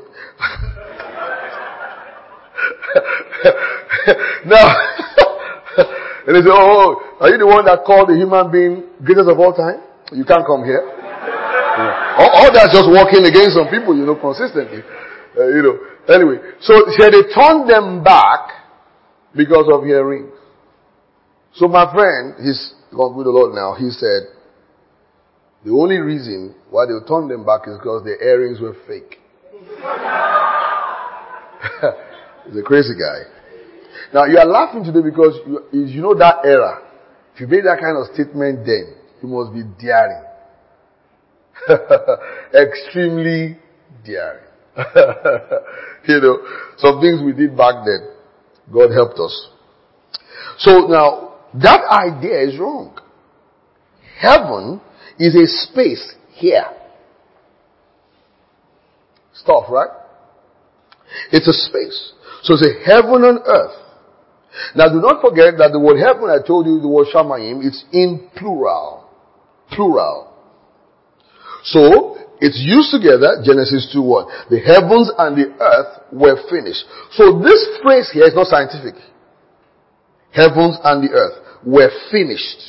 Now, and they say, oh, are you the one that called the human being greatest of all time? You can't come here. Yeah. All, all that's just working against some people, you know, consistently. Uh, you know. Anyway, so here they turned them back because of earrings. So my friend, he's gone with the Lord now, he said, the only reason why they turned them back is because the earrings were fake. He's a crazy guy. Now you are laughing today because you, you know that era. If you made that kind of statement then, you must be daring. Extremely daring. You know, some things we did back then, God helped us. So now, that idea is wrong. Heaven is a space here. Stuff, right? It's a space. So it's a heaven and earth. Now do not forget that the word heaven, I told you the word shamayim, it's in plural. Plural. So, it's used together, Genesis two one. The heavens and the earth were finished. So this phrase here is not scientific. Heavens and the earth were finished.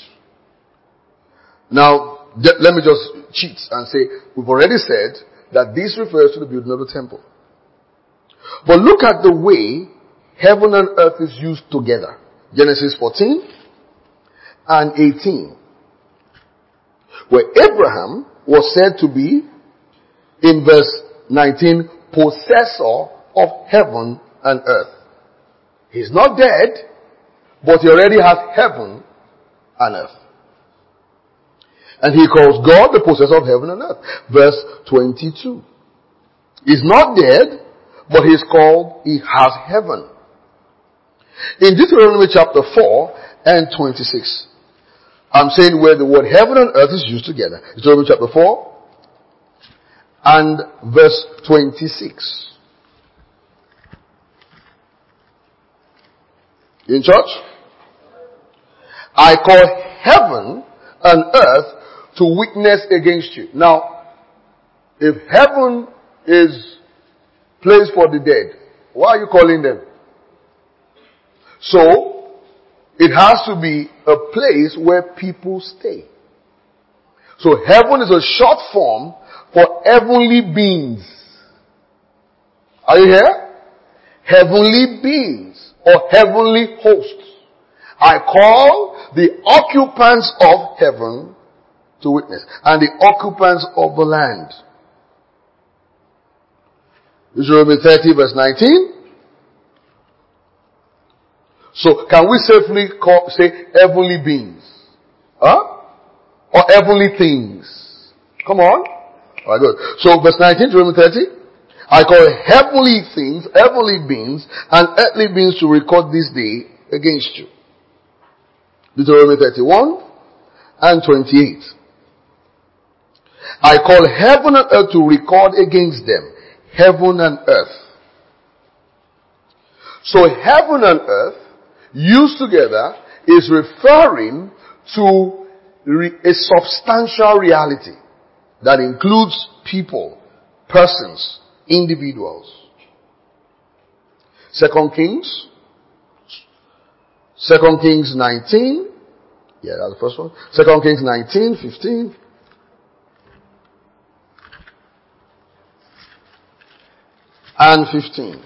Now, let me just cheat and say, we've already said that this refers to the building of the temple. But look at the way heaven and earth is used together. Genesis fourteen and eighteen. Where Abraham was said to be, in verse nineteen, possessor of heaven and earth. He's not dead, but he already has heaven and earth. And he calls God the possessor of heaven and earth. Verse twenty-two. He's not dead, but he's called, he has heaven. In Deuteronomy chapter four and twenty-six. I'm saying where the word heaven and earth is used together. Deuteronomy chapter four and verse twenty-six. In church? I call heaven and earth to witness against you. Now, if heaven is place for the dead, why are you calling them? So, it has to be a place where people stay. So heaven is a short form for heavenly beings. Are you here? Heavenly beings or heavenly hosts. I call the occupants of heaven to witness and the occupants of the land. Deuteronomy thirty verse nineteen. So can we safely call, say heavenly beings? Huh? Or heavenly things? Come on. Alright, good. So verse nineteen, Deuteronomy thirty. I call heavenly things, heavenly beings, and earthly beings to record this day against you. Deuteronomy thirty-one and twenty-eight. I call heaven and earth to record against them. Heaven and earth. So heaven and earth used together is referring to a substantial reality that includes people, persons, individuals. Second Kings, Second Kings nineteen, yeah, that's the first one. Second Kings nineteen, fifteen. And fifteen.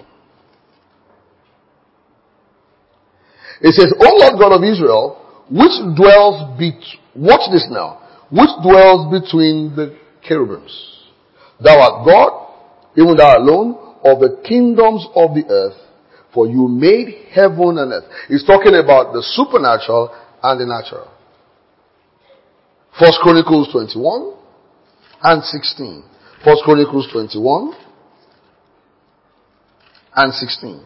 It says, O Lord God of Israel, which dwells be watch this now, which dwells between the cherubims. Thou art God, even thou alone, of the kingdoms of the earth, for you made heaven and earth. He's talking about the supernatural and the natural. First Chronicles twenty-one and sixteen. First Chronicles twenty-one and sixteen.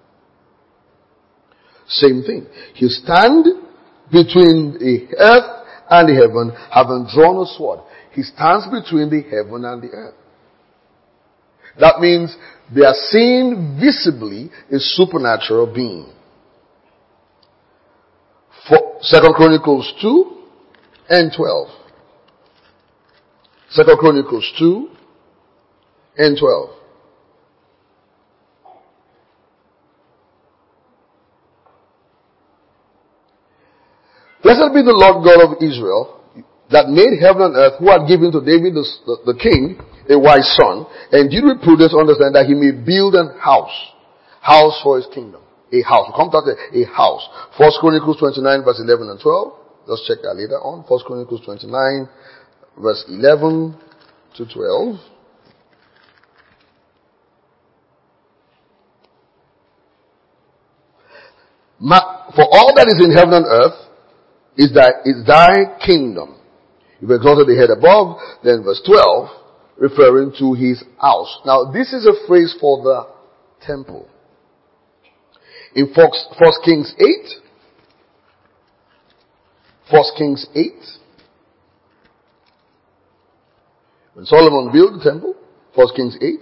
Same thing. He stand between the earth and the heaven, having drawn a sword. He stands between the heaven and the earth. That means they are seeing visibly a supernatural being. For Second Chronicles two and twelve. Second Chronicles two and twelve. Blessed be the Lord God of Israel, that made heaven and earth, who had given to David the, the, the king a wise son, and did with prudence understand that he may build an house, house for his kingdom. A house. We'll come to that, a house. First Chronicles twenty-nine verse eleven and twelve. Let's check that later on. First Chronicles twenty-nine verse eleven to twelve. For all that is in heaven and earth is thy, is thy kingdom. You've exalted the head above. Then verse twelve, referring to his house. Now this is a phrase for the temple. In First Kings eight, First Kings eight, when Solomon built the temple, First Kings eight,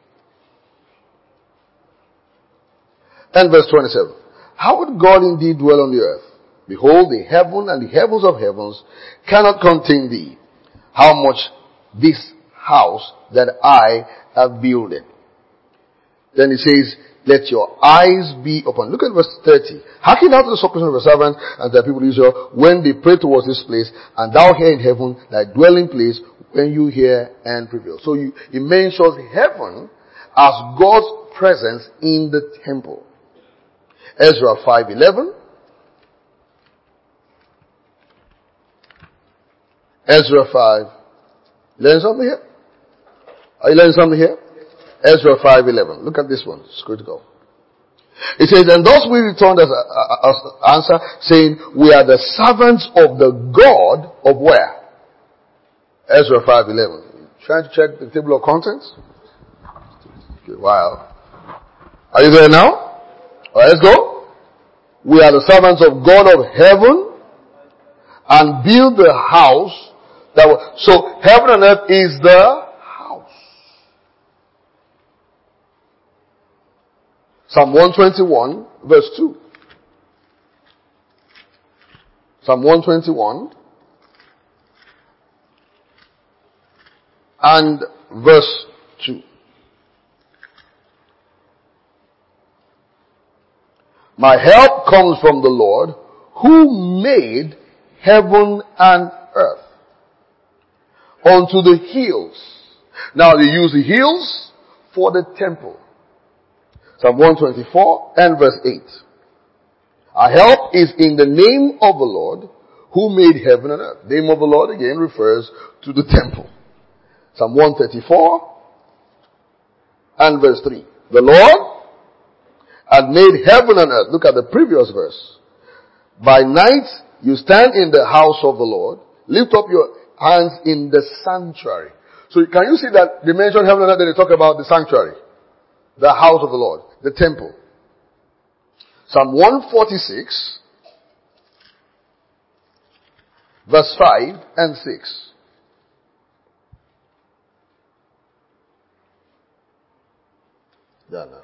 and verse twenty-seven. How would God indeed dwell on the earth? Behold, the heaven and the heavens of heavens cannot contain thee. How much this house that I have builded. Then he says, let your eyes be upon. Look at verse thirty. Hearken now to the supplication of the servant and the people of Israel when they pray towards this place, and thou hear in heaven thy dwelling place when you hear and prevail. So you, it mentions heaven as God's presence in the temple. Ezra five eleven. Ezra five. Learn something here? Are you learning something here? Ezra five eleven. Look at this one. It's critical. It says, and thus we returned as an answer, saying, we are the servants of the God of where? Ezra five eleven. Trying to check the table of contents? Okay, wow. Are you there now? Alright, let's go. We are the servants of God of heaven and build the house that was, so heaven and earth is the house. Psalm one twenty-one verse two. Psalm one twenty-one and verse two. My help comes from the Lord who made heaven and earth. Unto the hills. Now they use the hills for the temple. Psalm one twenty-four and verse eight. Our help is in the name of the Lord who made heaven and earth. Name of the Lord again refers to the temple. Psalm one thirty-four and verse three. The Lord had made heaven and earth. Look at the previous verse. By night you stand in the house of the Lord. Lift up your hands in the sanctuary. So can you see that they mention heaven and earth, then they talk about the sanctuary, the house of the Lord, the temple. Psalm one forty-six verse five and six. Yeah, no.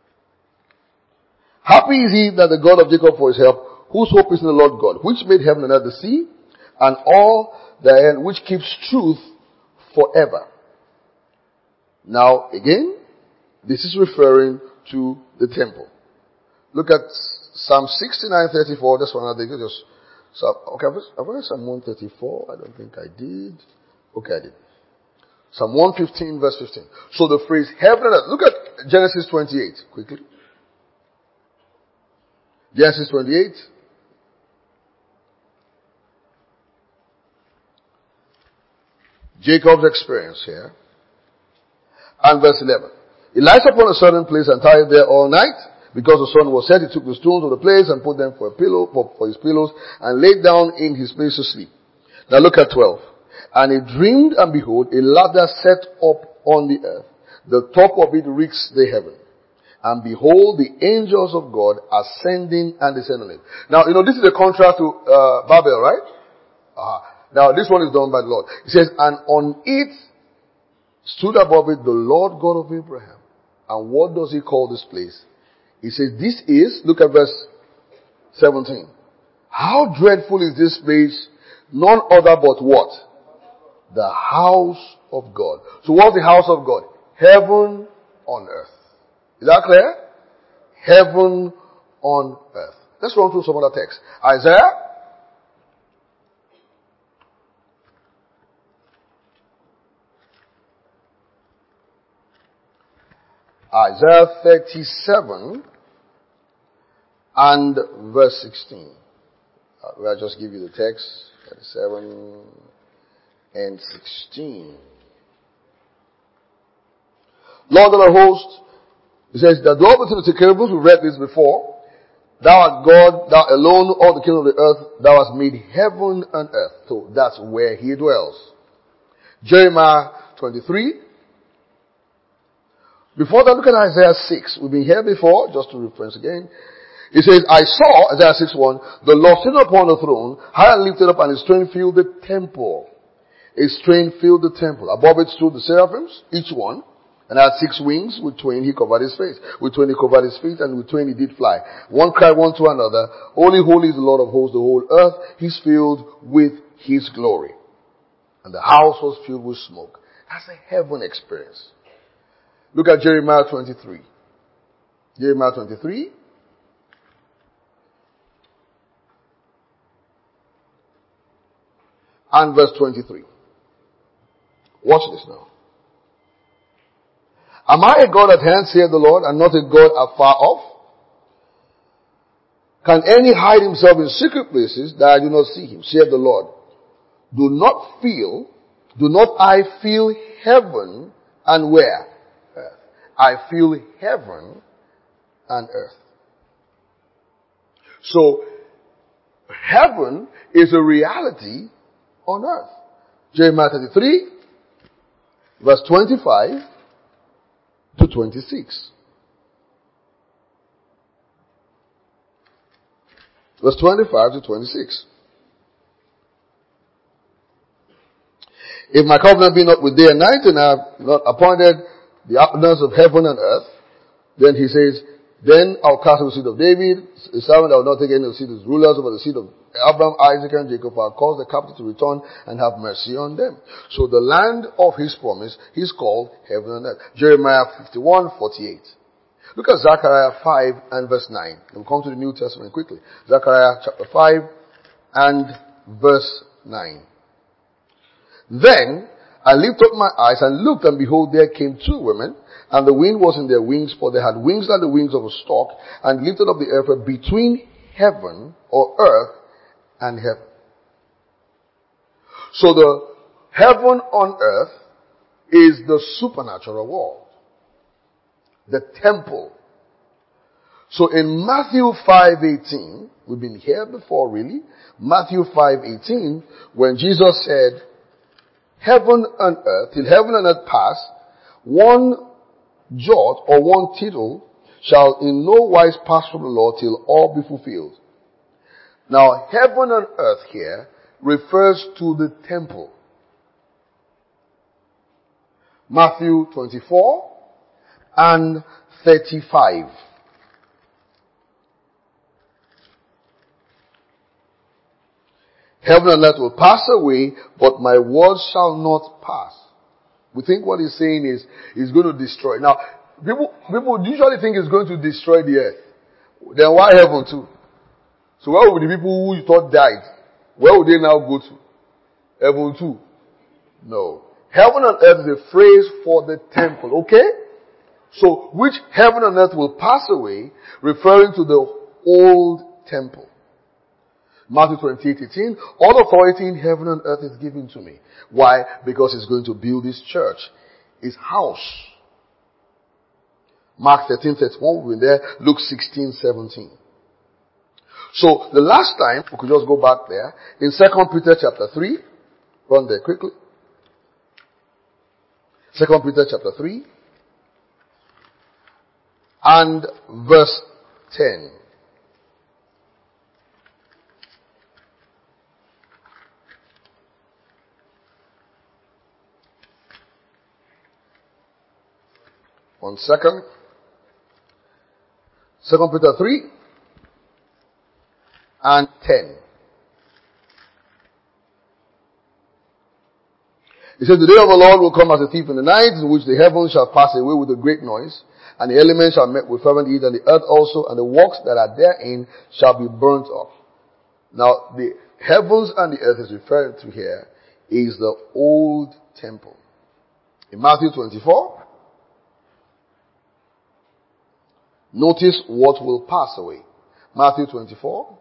Happy is he that the God of Jacob for his help, whose hope is in the Lord God, which made heaven and earth, the sea, and all therein, which keeps truth forever. Now, again, this is referring to the temple. Look at Psalm sixty-nine thirty-four. That's one I think. Just, so, okay, have I read Psalm one thirty-four? I don't think I did. Okay, I did. Psalm one fifteen verse fifteen. So the phrase heaven and earth. Look at Genesis twenty-eight, quickly. Genesis twenty-eight. Jacob's experience here. And verse eleven. He lies upon a certain place and tarried there all night. Because the sun was set, he took the stones of the place and put them for a pillow, for, for his pillows, and laid down in his place to sleep. Now look at twelve. And he dreamed, and behold, a ladder set up on the earth. The top of it reached the heaven. And behold, the angels of God ascending and descending. Now, you know, this is a contrast to uh, Babel, right? Uh-huh. Now, this one is done by the Lord. It says, and on it stood above it the Lord God of Abraham. And what does he call this place? He says, this is, look at verse seventeen. How dreadful is this place? None other but what? The house of God. So what's the house of God? Heaven on earth. Is that clear? Heaven on earth. Let's run through some other texts. Isaiah. Isaiah thirty-seven and verse sixteen. Uh, I'll just give you the text. thirty-seven and sixteen. Lord of the hosts, he says, the dwell between the cherubims, we read this before. Thou art God, thou alone, all the kingdom of the earth, thou hast made heaven and earth. So that's where he dwells. Jeremiah twenty-three. Before that, look at Isaiah six. We've been here before, just to reference again. It says, I saw, Isaiah six one, the Lord sitting upon the throne, high and lifted up, and his train filled the temple. His train filled the temple. Above it stood the seraphims, each one, and had six wings. With twain he covered his face. With twain he covered his feet, and with twain he did fly. One cried one to another, Holy, holy is the Lord of hosts, the whole earth is filled with his glory. And the house was filled with smoke. That's a heaven experience. Look at Jeremiah twenty-three. Jeremiah twenty-three. And verse twenty-three. Watch this now. Am I a God at hand, saith the Lord, and not a God afar off? Can any hide himself in secret places that I do not see him, saith the Lord? Do not feel, do not I feel heaven and where? Earth. I feel heaven and earth. So, heaven is a reality on earth. Jeremiah thirty-three, verse twenty-five to twenty-six. Verse twenty-five to twenty-six. If my covenant be not with day and night, and I have not appointed the abundance of heaven and earth, then he says, then I'll cast off the seed of David, a servant that will not take any of the seed of his rulers over the seed of Abraham, Isaac, and Jacob. I'll cause the capital to return and have mercy on them. So the land of his promise is called heaven and earth. Jeremiah fifty-one forty-eight. Look at Zechariah five and verse nine. We'll come to the New Testament quickly. Zechariah chapter five and verse nine. Then I lifted up my eyes and looked, and behold, there came two women, and the wind was in their wings, for they had wings like the wings of a stork, and lifted up the earth between heaven or earth and heaven. So the heaven on earth is the supernatural world. The temple. So in Matthew five eighteen, we've been here before really, Matthew five eighteen, when Jesus said, heaven and earth, till heaven and earth pass, one jot or one tittle shall in no wise pass from the Lord till all be fulfilled. Now, heaven and earth here refers to the temple. Matthew twenty-four and thirty-five. Heaven and earth will pass away, but my words shall not pass. We think what he's saying is, he's going to destroy. Now, people, people usually think he's going to destroy the earth. Then why heaven too? So where would the people who you thought died, where would they now go to? Heaven too? No. Heaven and earth is a phrase for the temple, okay? So, which heaven and earth will pass away, referring to the old temple. Matthew twenty-eight eighteen, all authority in heaven and earth is given to me. Why? Because he's going to build his church, his house. Mark thirteen thirty-one, we've been there. Luke sixteen seventeen. So, the last time, we could just go back there, in Second Peter chapter three, run there quickly. Second Peter chapter three, and verse ten. One second. Second Peter three and ten. He says, the day of the Lord will come as a thief in the night, in which the heavens shall pass away with a great noise, and the elements shall melt with fervent heat, and the earth also, and the works that are therein shall be burnt up. Now, the heavens and the earth is referred to here is the old temple. In Matthew twenty-four, notice what will pass away. Matthew twenty-four.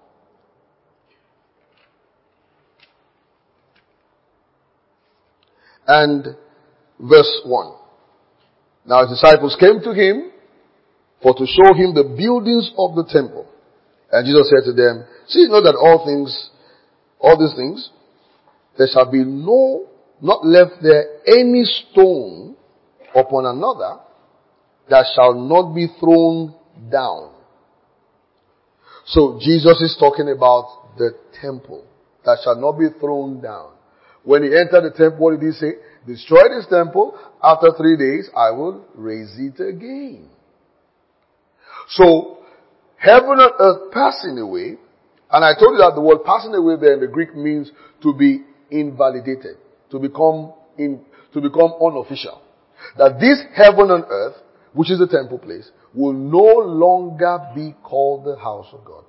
And verse one. Now his disciples came to him for to show him the buildings of the temple. And Jesus said to them, see you know that all things, all these things, there shall be no, not left there any stone upon another that shall not be thrown down. So Jesus is talking about the temple that shall not be thrown down. When he entered the temple, what did he say? Destroy this temple. After three days, I will raise it again. So, heaven and earth passing away, and I told you that the word passing away there in the Greek means to be invalidated, to become in, to become unofficial. That this heaven and earth, which is the temple place, will no longer be called the house of God.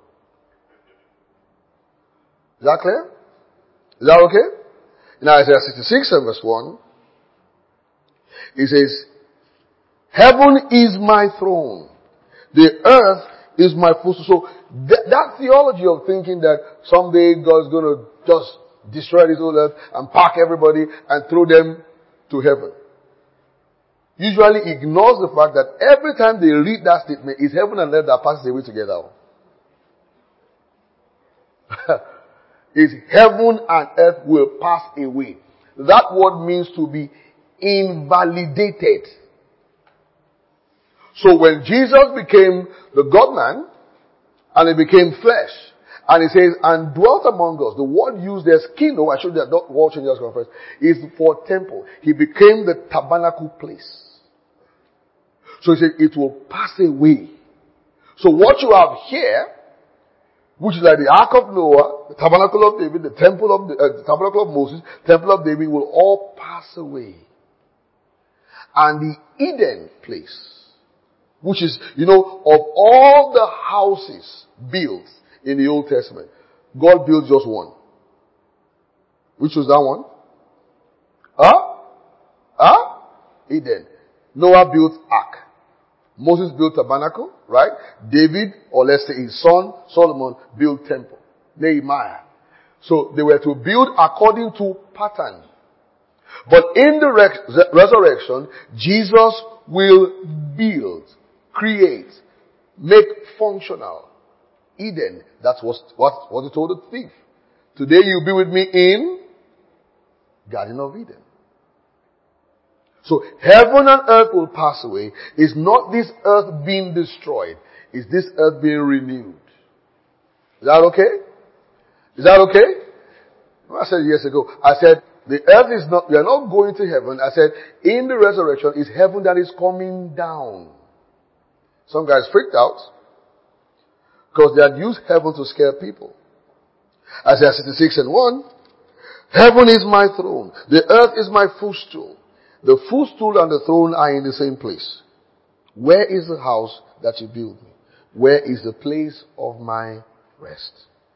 Is that clear? Is that okay? In Isaiah sixty-six and verse one, it says, heaven is my throne, the earth is my footstool. So th- that theology of thinking that someday God's going to just destroy this whole earth and pack everybody and throw them to heaven usually ignores the fact that every time they read that statement, it's heaven and earth that passes away together. Is heaven and earth will pass away. That word means to be invalidated. So when Jesus became the God-man, and he became flesh, and he says, and dwelt among us, the word used there, skino, I showed you that not word changes conference, is for temple. He became the tabernacle place. So he said, it will pass away. So what you have here, which is like the Ark of Noah, the Tabernacle of David, the Temple of the, uh, the Tabernacle of Moses, Temple of David will all pass away. And the Eden place, which is, you know, of all the houses built in the Old Testament, God built just one. Which was that one? Huh? Huh? Eden. Noah built Ark. Moses built tabernacle, right? David, or let's say his son, Solomon, built temple. Nehemiah. So they were to build according to pattern. But in the re- resurrection, Jesus will build, create, make functional Eden. That's what, what, what he told the thief. Today you'll be with me in Garden of Eden. So heaven and earth will pass away. It's not this earth being destroyed. It's this earth being renewed. Is that okay? Is that okay? I said years ago, I said, the earth is not, we are not going to heaven. I said, in the resurrection, it's heaven that is coming down. Some guys freaked out because they had used heaven to scare people. Isaiah sixty-six and one, heaven is my throne. The earth is my footstool. The footstool and the throne are in the same place. Where is the house that you build me? Where is the place of my rest?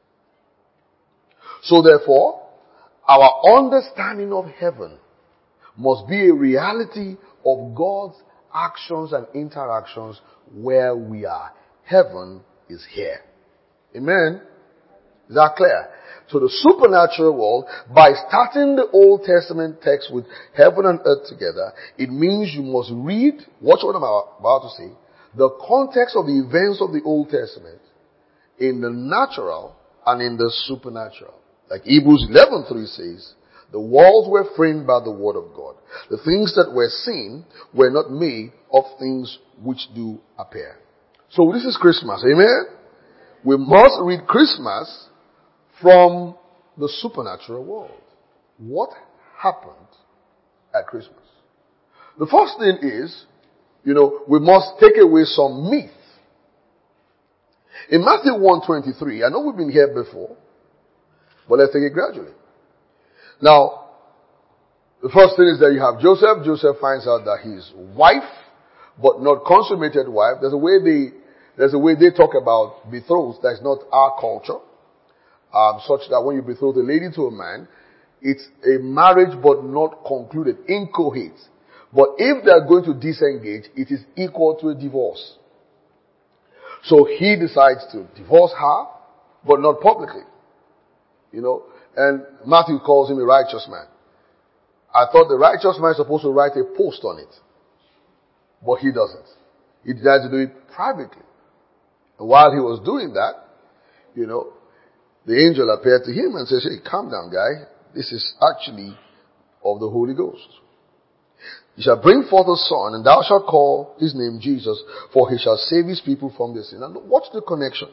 So therefore, our understanding of heaven must be a reality of God's actions and interactions where we are. Heaven is here. Amen? Is that clear? So the supernatural world, by starting the Old Testament text with heaven and earth together, it means you must read, watch what I'm about to say, the context of the events of the Old Testament in the natural and in the supernatural. Like Hebrews eleven three says, the worlds were framed by the word of God. The things that were seen were not made of things which do appear. So this is Christmas, amen? We must read Christmas from the supernatural world. What happened at Christmas? The first thing is, you know, we must take away some myth. In Matthew one twenty-three, I know we've been here before, but let's take it gradually. Now, The first thing is that you have Joseph. Joseph finds out that his wife, but not consummated wife. There's a way they, there's a way they talk about betrothed. That's not our culture. Um, such that when you betroth a lady to a man, it's a marriage but not concluded, incoherent. But if they are going to disengage, it is equal to a divorce. So he decides to divorce her, but not publicly. You know, and Matthew calls him a righteous man. I thought the righteous man is supposed to write a post on it. But he doesn't. He decides to do it privately. And while he was doing that, you know, the angel appeared to him and says, hey, calm down, guy. This is actually of the Holy Ghost. He shall bring forth a son, and thou shalt call his name Jesus, for he shall save his people from their sin. And what's the connection?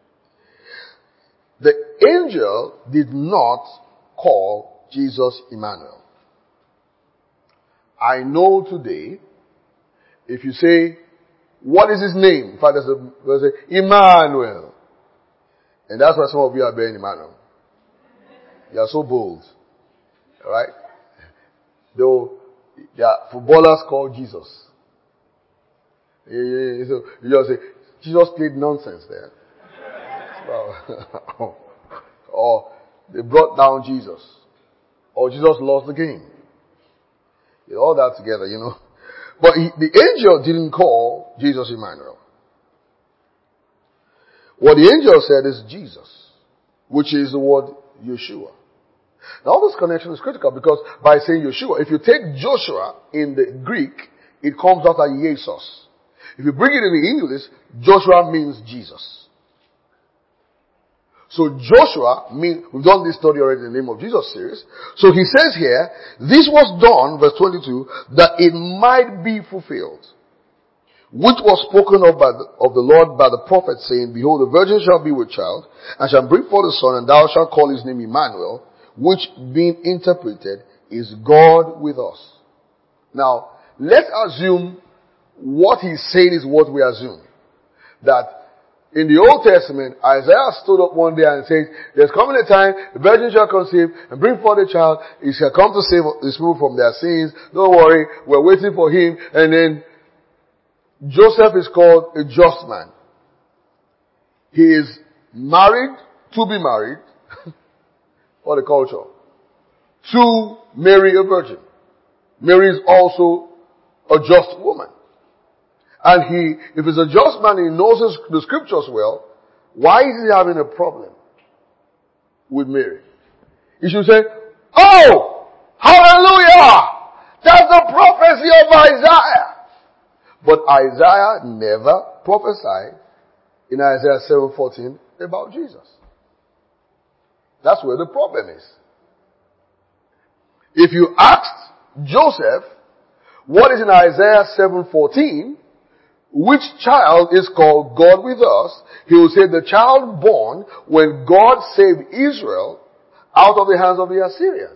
The angel did not call Jesus Emmanuel. I know today, if you say, what is his name? In fact, there's a, there's a Emmanuel. And that's why some of you are bearing Emmanuel. You are so bold. Alright? Though, there are footballers called Jesus. So you just say, Jesus played nonsense there. Or they brought down Jesus. Or Jesus lost the game. You know, all that together, you know. But he, the angel didn't call Jesus Emmanuel. What the angel said is Jesus, which is the word Yeshua. Now this connection is critical because by saying Yeshua, if you take Joshua in the Greek, it comes out as Jesus. If you bring it in the English, Joshua means Jesus. So Joshua means, we've done this study already in the Name of Jesus series. So he says here, this was done, verse twenty-two, that it might be fulfilled, which was spoken of by the, of the Lord by the prophet, saying, behold, the virgin shall be with child, and shall bring forth a son, and thou shalt call his name Emmanuel, which being interpreted is God with us. Now, let's assume what he's saying is what we assume. That in the Old Testament, Isaiah stood up one day and said, there's coming a time, the virgin shall conceive and bring forth a child. He shall come to save his people from their sins. Don't worry, we're waiting for him. And then Joseph is called a just man. He is married, to be married, for the culture, to Mary a virgin. Mary is also a just woman. And he, if he's a just man, he knows his, the scriptures well, why is he having a problem with Mary? He should say, oh, hallelujah! That's the prophecy of Isaiah. But Isaiah never prophesied in Isaiah seven fourteen about Jesus. That's where the problem is. If you asked Joseph, what is in Isaiah seven fourteen, which child is called God with us? He will say the child born when God saved Israel out of the hands of the Assyrians.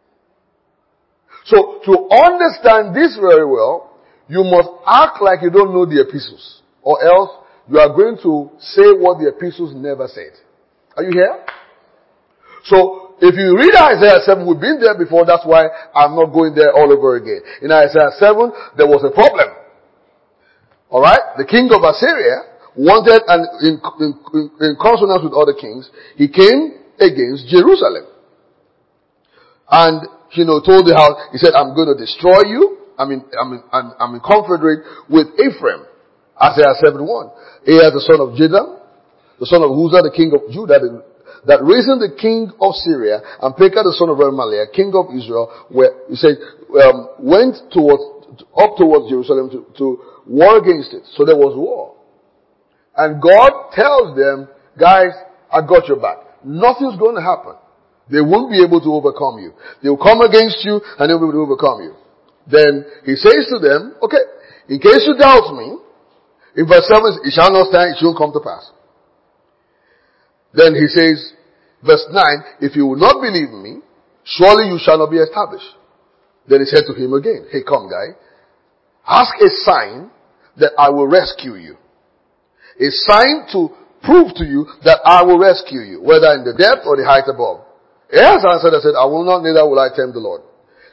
So to understand this very well, you must act like you don't know the epistles, or else you are going to say what the epistles never said. Are you here? So if you read Isaiah seven, we've been there before, that's why I'm not going there all over again. In Isaiah seven, there was a problem. Alright? The king of Assyria wanted, and in, in, in consonance with other kings, he came against Jerusalem. And, you know, told the house, he said, I'm going to destroy you. I mean, I'm in, I'm, I'm in confederate with Ephraim. Isaiah seven one. Ahaz the son of Jeddah, the son of Uzzah, the king of Judah, that reasoned the king of Syria, and Pekah the son of Remaliah, king of Israel, where, he said, um, went towards, up towards Jerusalem to, to war against it. So there was war. And God tells them, guys, I got your back. Nothing's going to happen. They won't be able to overcome you. They will come against you and they will be able to overcome you. Then he says to them, okay, in case you doubt me, in verse seven, it shall not stand, it shall come to pass. Then he says, verse nine, if you will not believe me, surely you shall not be established. Then he said to him again, hey, come guy, ask a sign that I will rescue you. A sign to prove to you that I will rescue you, whether in the depth or the height above. Ahaz answered and said, I will not, neither will I tempt the Lord.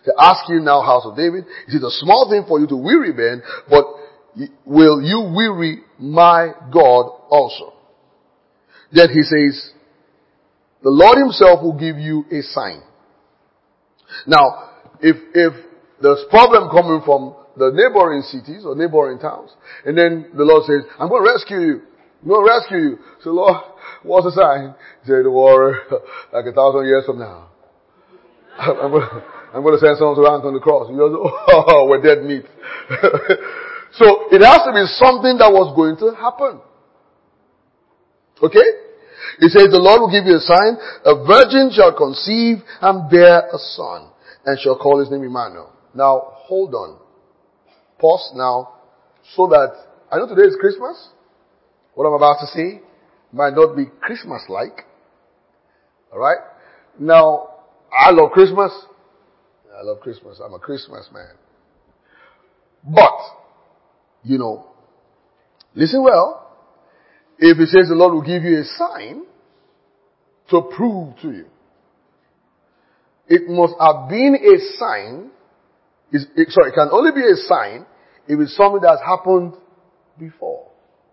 To ask you now, house of David, is it a small thing for you to weary men, but will you weary my God also? Then he says, the Lord himself will give you a sign. Now, if, if there's problem coming from the neighboring cities or neighboring towns, and then the Lord says, I'm going to rescue you. I'm going to rescue you. So Lord, what's the sign? He said, don't worry, like a thousand years from now. I'm going to, I'm going to send someone to hang on the cross. You know, oh, we're dead meat. So it has to be something that was going to happen. Okay? It says the Lord will give you a sign. A virgin shall conceive and bear a son and shall call his name Emmanuel. Now, hold on. Pause now so that, I know today is Christmas. What I'm about to say might not be Christmas-like. Alright? Now, I love Christmas. I love Christmas. I'm a Christmas man. But, you know, listen well. If it says the Lord will give you a sign to prove to you, it must have been a sign. Is, it, sorry, it can only be a sign if it's something that's happened before.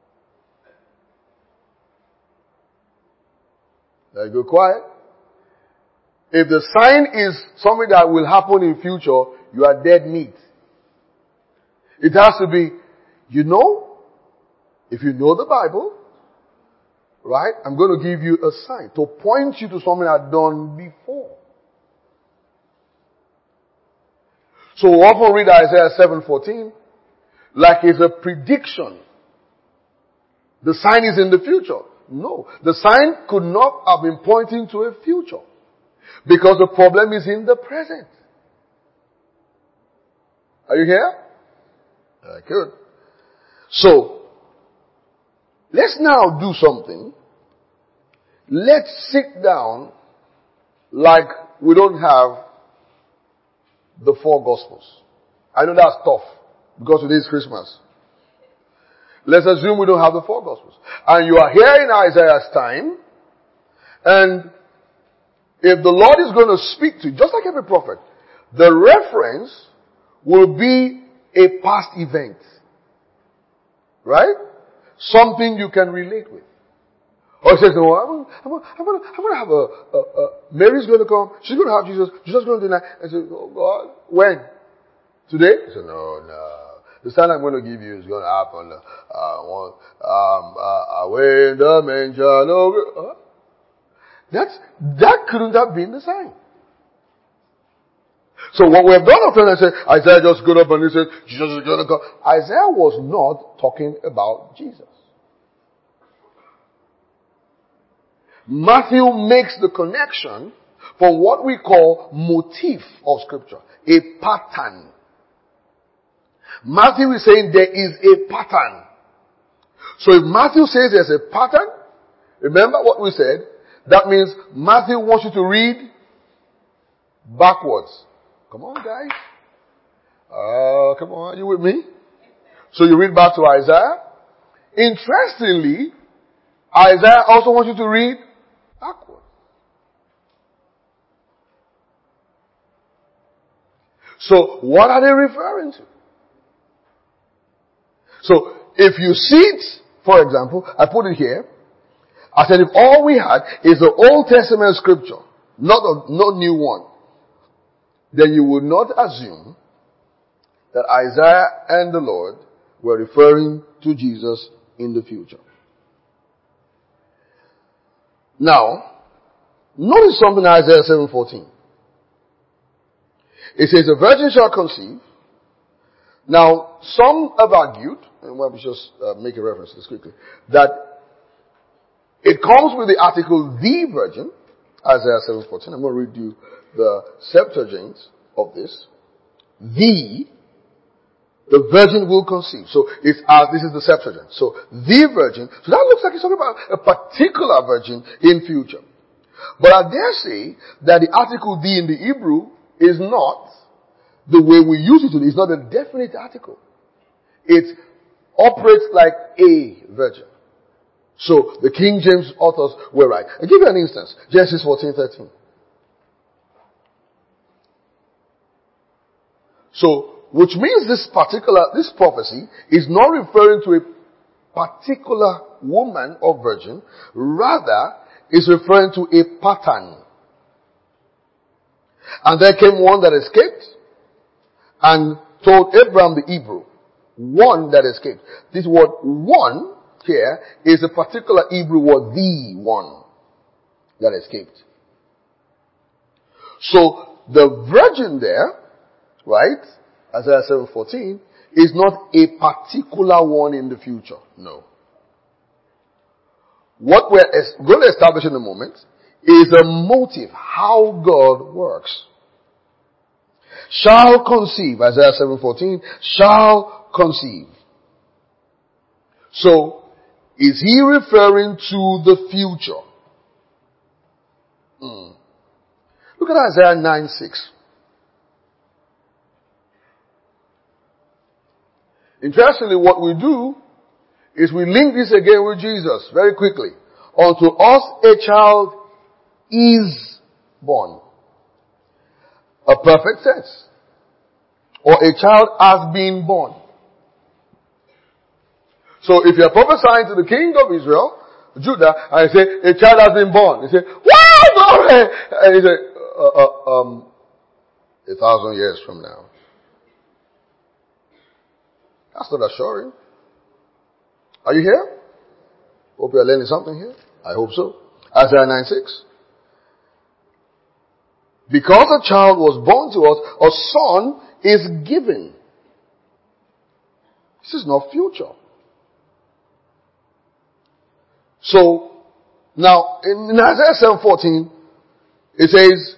Now you go quiet. If the sign is something that will happen in future, you are dead meat. It has to be, you know, if you know the Bible, right, I'm going to give you a sign to point you to something I've done before. So we often read Isaiah seven fourteen like it's a prediction. The sign is in the future. No, the sign could not have been pointing to a future because the problem is in the present. Are you here? Uh, good. So, let's now do something. Let's sit down like we don't have the four Gospels. I know that's tough because today is Christmas. Let's assume we don't have the four Gospels. And you are here in Isaiah's time, and if the Lord is going to speak to you, just like every prophet, the reference will be a past event. Right? Something you can relate with. Or he says, no, I'm, I'm, I'm going to I'm gonna have a, a, a, Mary's going to come, she's going to have Jesus, Jesus is going to do that. I said, oh God, when? Today? He said, no, no. The sign I'm going to give you is going to happen, uh, one, um, uh, away in the manger, no, uh, that's, that couldn't have been the sign. So what we have done after that, I said, Isaiah just got up and he said, Jesus is going to come. Isaiah was not talking about Jesus. Matthew makes the connection for what we call motif of scripture. A pattern. Matthew is saying there is a pattern. So if Matthew says there's a pattern, remember what we said, that means Matthew wants you to read backwards. Come on, guys. Uh, come on, you with me? So you read back to Isaiah. Interestingly, Isaiah also wants you to read backwards. So what are they referring to? So if you see it, for example, I put it here. I said if all we had is the Old Testament scripture, not a no new one, then you would not assume that Isaiah and the Lord were referring to Jesus in the future. Now, notice something in Isaiah seven fourteen. It says, a virgin shall conceive. Now, some have argued, and let me just uh, make a reference to this quickly, that it comes with the article the virgin, Isaiah seven fourteen. I'm going to read you the Septuagint of this. The, the virgin will conceive. So it's as, this is the Septuagint. So the virgin, so that looks like it's talking about a particular virgin in future. But I dare say that the article the in the Hebrew is not the way we use it today. It's not a definite article. It operates like a virgin. So the King James authors were right. I'll give you an instance. Genesis fourteen thirteen. So, which means this particular, this prophecy is not referring to a particular woman or virgin, rather is referring to a pattern. And there came one that escaped and told Abraham the Hebrew, one that escaped. This word one here is a particular Hebrew word, the one that escaped. So the virgin there, right, Isaiah seven fourteen, is not a particular one in the future. No. What we're going to establish in a moment is a motive, how God works. Shall conceive, Isaiah seven fourteen, shall conceive. So, is he referring to the future? Mm. Look at Isaiah nine six. Interestingly, what we do is we link this again with Jesus very quickly. Unto us a child is born. A perfect sense. Or a child has been born. So if you're prophesying to the king of Israel, Judah, and you say, a child has been born. You say, wow, glory! And you say, uh, uh, um, a thousand years from now. That's not assuring. Are you here? Hope you're learning something here. I hope so. Isaiah nine six. Because a child was born to us, a son is given. This is not future. So, now, in Isaiah seven fourteen, it says,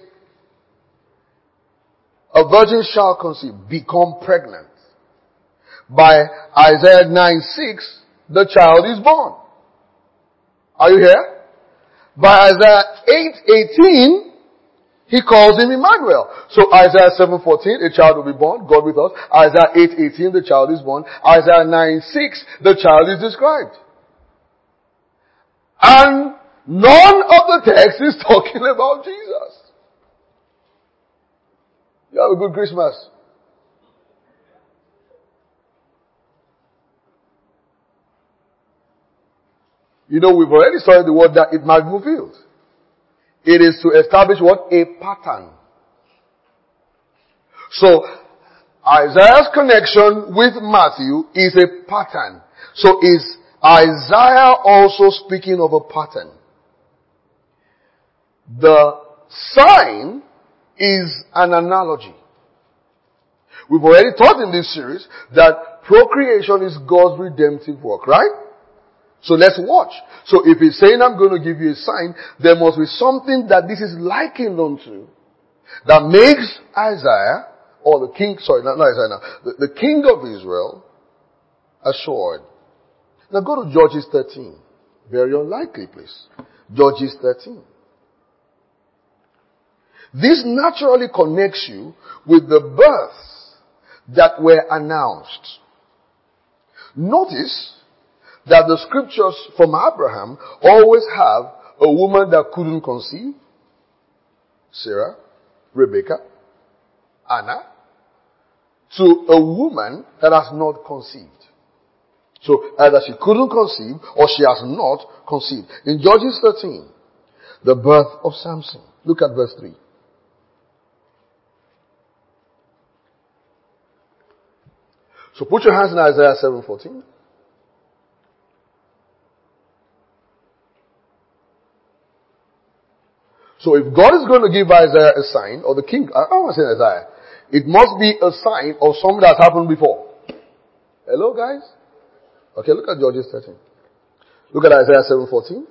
a virgin shall conceive, become pregnant. By Isaiah nine six, the child is born. Are you here? By Isaiah eight eighteen, he calls him Emmanuel. So Isaiah seven fourteen, a child will be born, God with us. Isaiah eight eighteen, the child is born. Isaiah nine six, the child is described. And none of the text is talking about Jesus. You have a good Christmas. You know, we've already studied the word that it might be fulfilled. It is to establish what? A pattern. So, Isaiah's connection with Matthew is a pattern. So is Isaiah also speaking of a pattern? The sign is an analogy. We've already taught in this series that procreation is God's redemptive work, right? So let's watch. So if he's saying, I'm going to give you a sign, there must be something that this is likened unto that makes Isaiah, or the king, sorry, not, not Isaiah now, the, the king of Israel assured. Now go to Judges thirteen. Very unlikely, please. Judges thirteen. This naturally connects you with the births that were announced. Notice that the scriptures from Abraham always have a woman that couldn't conceive. Sarah, Rebecca, Anna. To a woman that has not conceived. So either she couldn't conceive or she has not conceived. In Judges thirteen, the birth of Samson. Look at verse three. So put your hands in Isaiah seven fourteen. So if God is going to give Isaiah a sign, or the king, I don't want to say Isaiah, it must be a sign of something that's happened before. Hello guys? Okay, look at Judges thirteen. Look at Isaiah seven fourteen.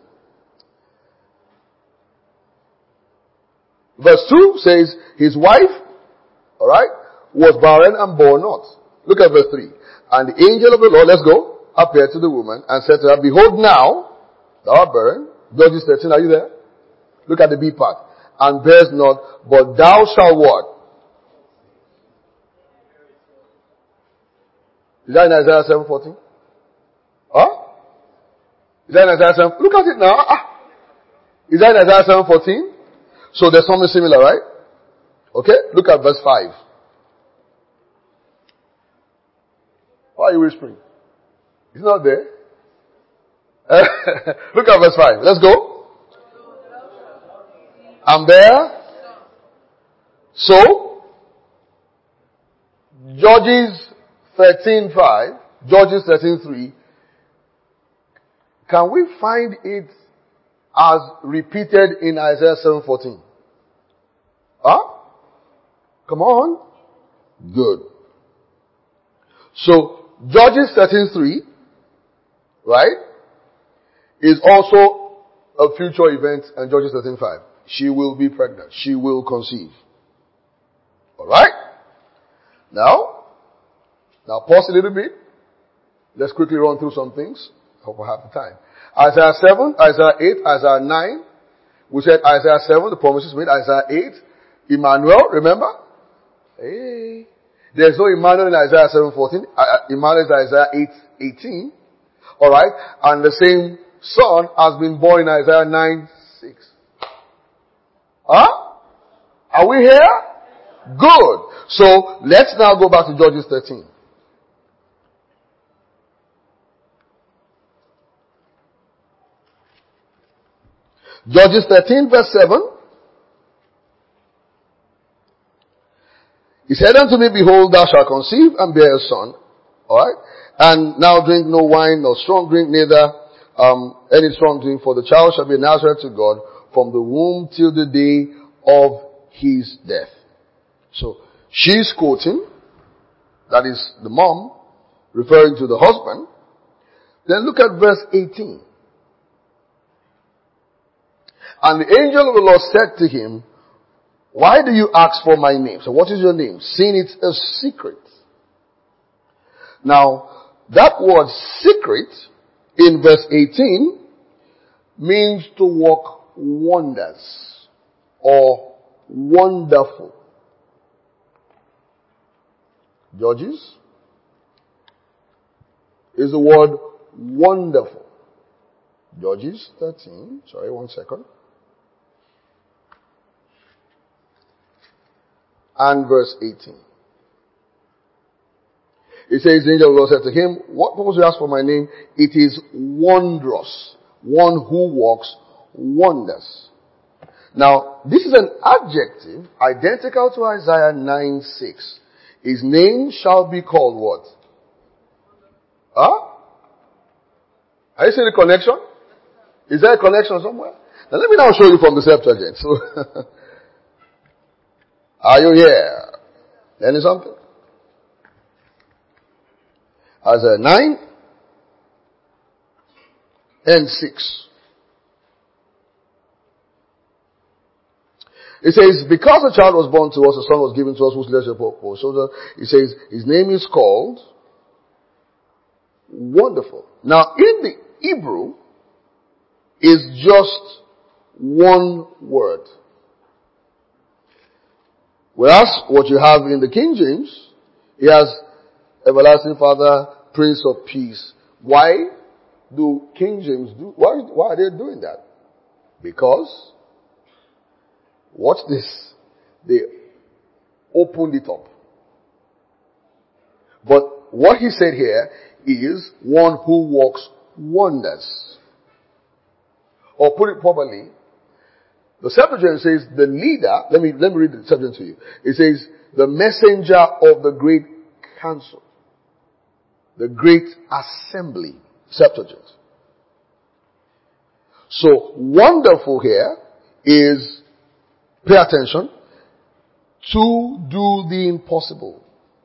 Verse two says, his wife, alright, was barren and bore not. Look at verse three. And the angel of the Lord, let's go, appeared to the woman and said to her, behold now, thou art barren. Judges thirteen, are you there? Look at the B part. And bears not, but thou shalt what? Is that in Isaiah seven fourteen? Huh? Is that in Isaiah seven? Look at it now. Ah. Is that in Isaiah seven fourteen? So there's something similar, right? Okay? Look at verse five. Why are you whispering? It's not there. Look at verse five. Let's go. I'm there. So, Judges thirteen five, Judges thirteen three. Can we find it as repeated in Isaiah seven fourteen? Huh? Come on. Good. So, Judges thirteen three, right, is also a future event, and Judges thirteen five. She will be pregnant. She will conceive. Alright? Now, now pause a little bit. Let's quickly run through some things. I hope I have the time. Isaiah seven, Isaiah eight, Isaiah nine. We said Isaiah seven, the promises made. Isaiah eight, Emmanuel, remember? Hey. There's no Emmanuel in Isaiah seven fourteen. Uh, Emmanuel is Isaiah eight eighteen. Alright? And the same son has been born in Isaiah nine six. Huh? Are we here? Good. So, let's now go back to Judges thirteen. Judges thirteen verse seven. He said unto me, behold, thou shalt conceive and bear a son. Alright? And now drink no wine, nor strong drink, neither um, any strong drink, for the child shall be Nazareth to God from the womb till the day of his death. So, she's quoting, that is the mom, referring to the husband. Then look at verse eighteen. And the angel of the Lord said to him, why do you ask for my name? So what is your name? Seeing it's a secret. Now, that word secret in verse eighteen means to work wonders or wonderful. Judges is the word wonderful. Judges thirteen. Sorry, one second. And verse eighteen. It says, the angel of the Lord said to him, what purpose you ask for my name? It is wondrous. One who works wonders. Now, this is an adjective identical to Isaiah nine six. His name shall be called what? Huh? Are you seeing the connection? Is there a connection somewhere? Now let me now show you from the Septuagint. So, are you here? Learning something? Isaiah nine and six. It says, because a child was born to us, a son was given to us, whose leadership was shoulder. It says, his name is called Wonderful. Now, in the Hebrew, is just one word. Whereas, what you have in the King James, he has Everlasting Father, Prince of Peace. Why do King James do, why, why are they doing that? Because, watch this, they opened it up. But what he said here is one who works wonders. Or put it properly, the Septuagint says the leader, let me, let me read the Septuagint to you. It says the messenger of the great council. The great assembly. Septuagint. So, wonderful here is, pay attention, to do the impossible.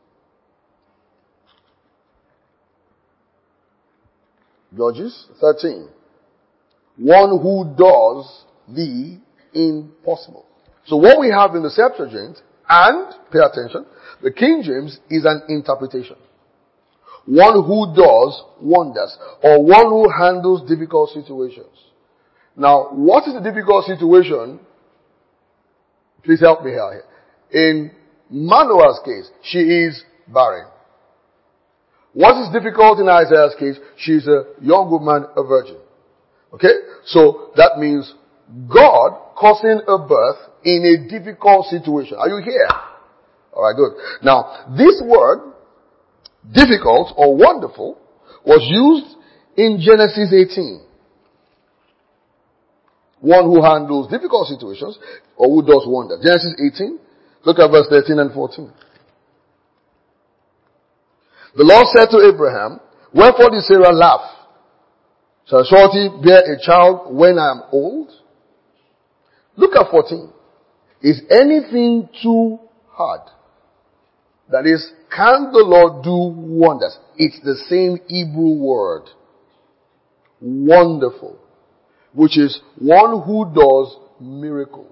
Judges thirteen. One who does the impossible. So what we have in the Septuagint, and, pay attention, the King James is an interpretation. One who does wonders, or one who handles difficult situations. Now, what is the difficult situation? Please help me here. In Manoah's case, she is barren. What is difficult in Isaiah's case? She is a young woman, a virgin. Okay? So, that means God causing a birth in a difficult situation. Are you here? Alright, good. Now, this word, difficult or wonderful was used in Genesis eighteen. One who handles difficult situations or who does wonder. Genesis eighteen, look at verse thirteen and fourteen. The Lord said to Abraham, wherefore did Sarah laugh? Shall shorty bear a child when I am old? Look at fourteen. Is anything too hard? That is, can the Lord do wonders? It's the same Hebrew word. Wonderful. Which is one who does miracles.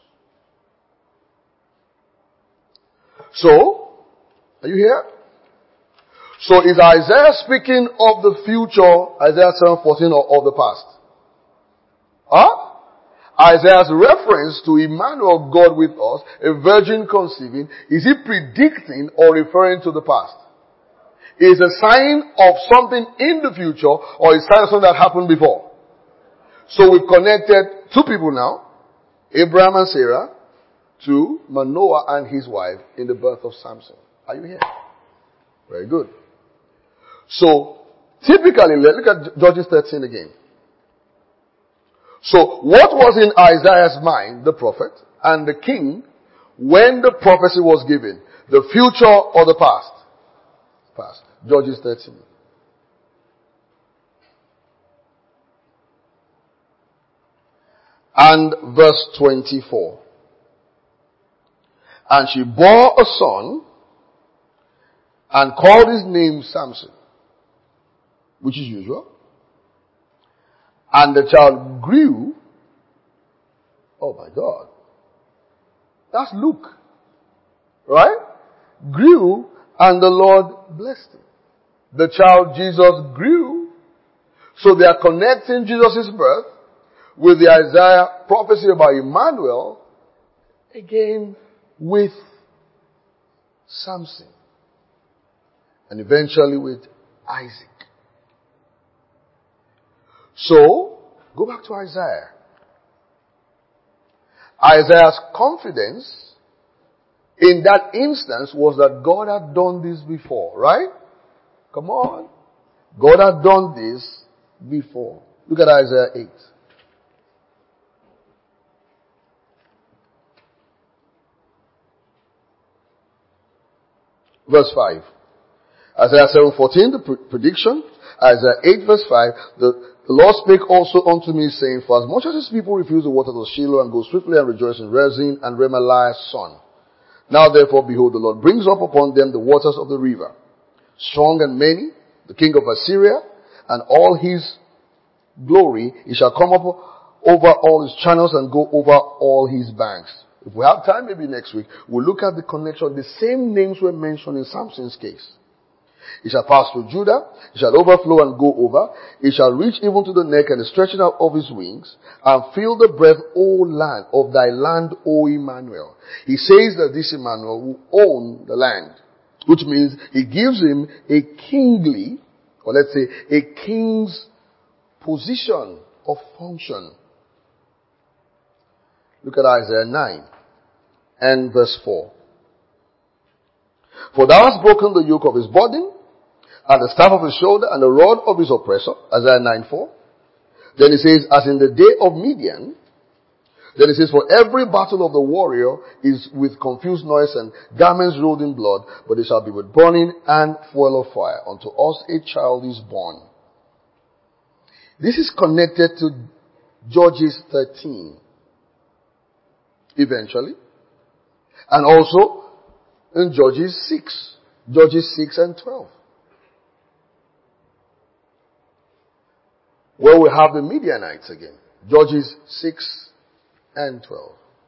So, are you here? So is Isaiah speaking of the future, Isaiah seven fourteen, or of the past? Huh? Isaiah's reference to Emmanuel, God with us, a virgin conceiving, is he predicting or referring to the past? Is a sign of something in the future or is a sign of something that happened before? So we've connected two people now, Abraham and Sarah, to Manoah and his wife in the birth of Samson. Are you here? Very good. So, typically, look at Judges thirteen again. So, what was in Isaiah's mind, the prophet, and the king, when the prophecy was given? The future or the past? Past. Judges thirteen. And verse twenty-four. And she bore a son and called his name Samson, which is usual. And the child grew. Oh my God. That's Luke. Right? Grew and the Lord blessed him. The child Jesus grew. So they are connecting Jesus' birth with the Isaiah prophecy about Emmanuel, again with Samson, and eventually with Isaac. So, go back to Isaiah. Isaiah's confidence in that instance was that God had done this before, right? Come on. God had done this before. Look at Isaiah eight. Verse five. Isaiah seven fourteen, the pre- prediction. Isaiah eight verse five. The, the Lord spake also unto me, saying, for as much as his people refuse the waters of Shiloh, and go swiftly and rejoice in Rezin and Remaliah's son. Now therefore, behold, the Lord brings up upon them the waters of the river, strong and many, the king of Assyria, and all his glory. He shall come up over all his channels and go over all his banks. If we have time, maybe next week, we'll look at the connection. The same names were mentioned in Samson's case. It shall pass through Judah, it shall overflow and go over, it shall reach even to the neck and the stretching out of his wings, and feel the breath, O land, of thy land, O Emmanuel. He says that this Emmanuel will own the land, which means he gives him a kingly, or let's say a king's position of function. Look at Isaiah nine and verse four. For thou hast broken the yoke of his burden, and the staff of his shoulder, and the rod of his oppressor. Isaiah nine four. Then he says, as in the day of Midian. Then he says, for every battle of the warrior is with confused noise and garments rolled in blood, but it shall be with burning and fuel of fire. Unto us a child is born. This is connected to Judges thirteen. Eventually. And also in Judges six. Judges six and twelve. Where we have the Midianites again. Judges six and twelve.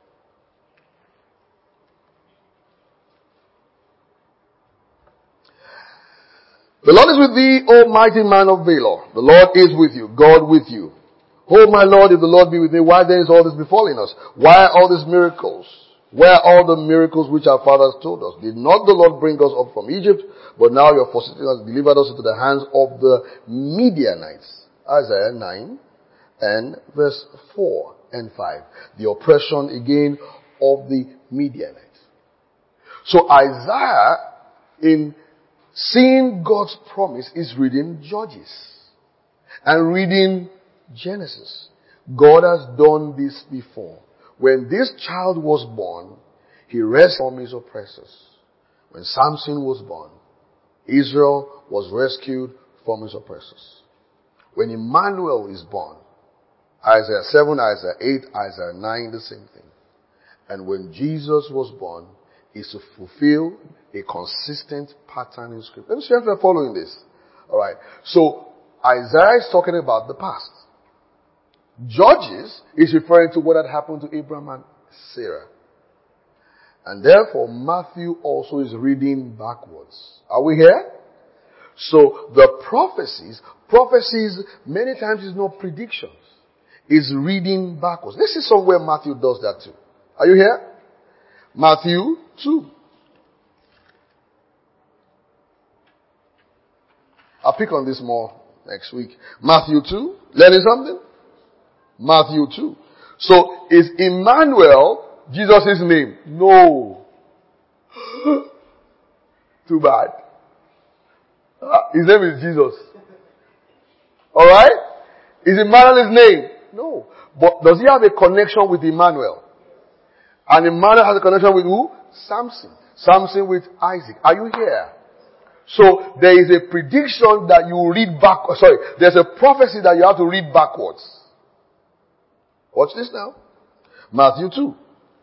The Lord is with thee, O mighty man of valor. The Lord is with you, God with you. Oh my Lord, if the Lord be with me, why then is all this befalling us? Why are all these miracles? Where are all the miracles which our fathers told us? Did not the Lord bring us up from Egypt? But now your forsaken has delivered us into the hands of the Midianites. Isaiah nine and verse four and five. The oppression again of the Midianites. So Isaiah in seeing God's promise is reading Judges and reading Genesis. God has done this before. When this child was born, he rescued from his oppressors. When Samson was born, Israel was rescued from his oppressors. When Emmanuel is born, Isaiah seven, Isaiah eight, Isaiah nine, the same thing. And when Jesus was born, is to fulfill a consistent pattern in Scripture. Let me see if you're following this. Alright. So, Isaiah is talking about the past. Judges is referring to what had happened to Abraham and Sarah. And therefore, Matthew also is reading backwards. Are we here? So, the prophecies, prophecies many times is not predictions. Is reading backwards. This is somewhere Matthew does that too. Are you here? Matthew two. I'll pick on this more next week. Matthew two. Learning something? Matthew two. So, is Emmanuel Jesus' name? No. Too bad. His name is Jesus. Alright? Is Emmanuel his name? No. But does he have a connection with Emmanuel? And Emmanuel has a connection with who? Samson. Samson with Isaac. Are you here? So there is a prediction that you read back, sorry, there's a prophecy that you have to read backwards. Watch this now. Matthew two.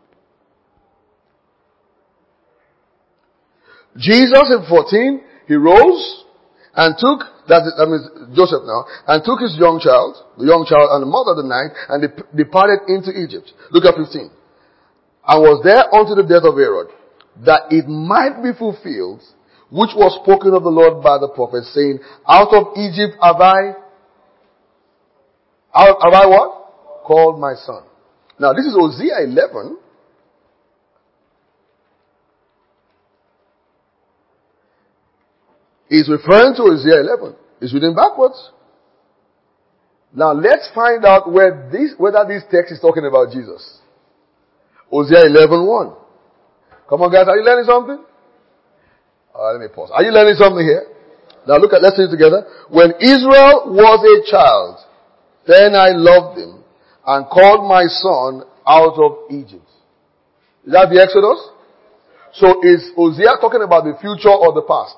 Jesus in fourteen, he rose and took, that is, that means Joseph now, and took his young child, the young child and the mother of the night, and they departed into Egypt. Look at fifteen. And was there unto the death of Herod, that it might be fulfilled, which was spoken of the Lord by the prophet, saying, out of Egypt have I, out, have I what? Called my son. Now this is Hosea eleven. He's referring to Hosea eleven. He's reading backwards. Now let's find out where this, whether this text is talking about Jesus. Hosea eleven one. Come on guys, are you learning something? Uh, let me pause. Are you learning something here? Now look at, let's read it together. When Israel was a child, then I loved him and called my son out of Egypt. Is that the Exodus? So is Hosea talking about the future or the past?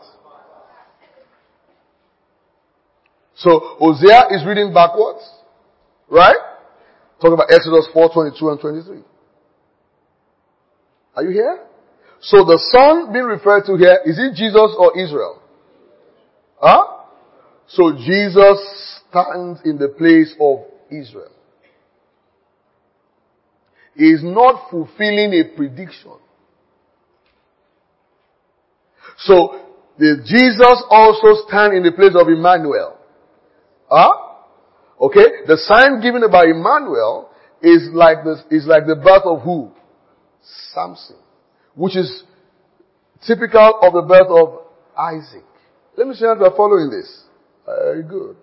So Hosea is reading backwards, right? Talking about Exodus four twenty-two and twenty-three. Are you here? So the son being referred to here, is it Jesus or Israel? Huh? So Jesus stands in the place of Israel. He is not fulfilling a prediction. So the Jesus also stands in the place of Emmanuel. Huh? Okay? The sign given by Emmanuel is like the, is like the birth of who? Samson. Which is typical of the birth of Isaac. Let me see if you are following this. Very good.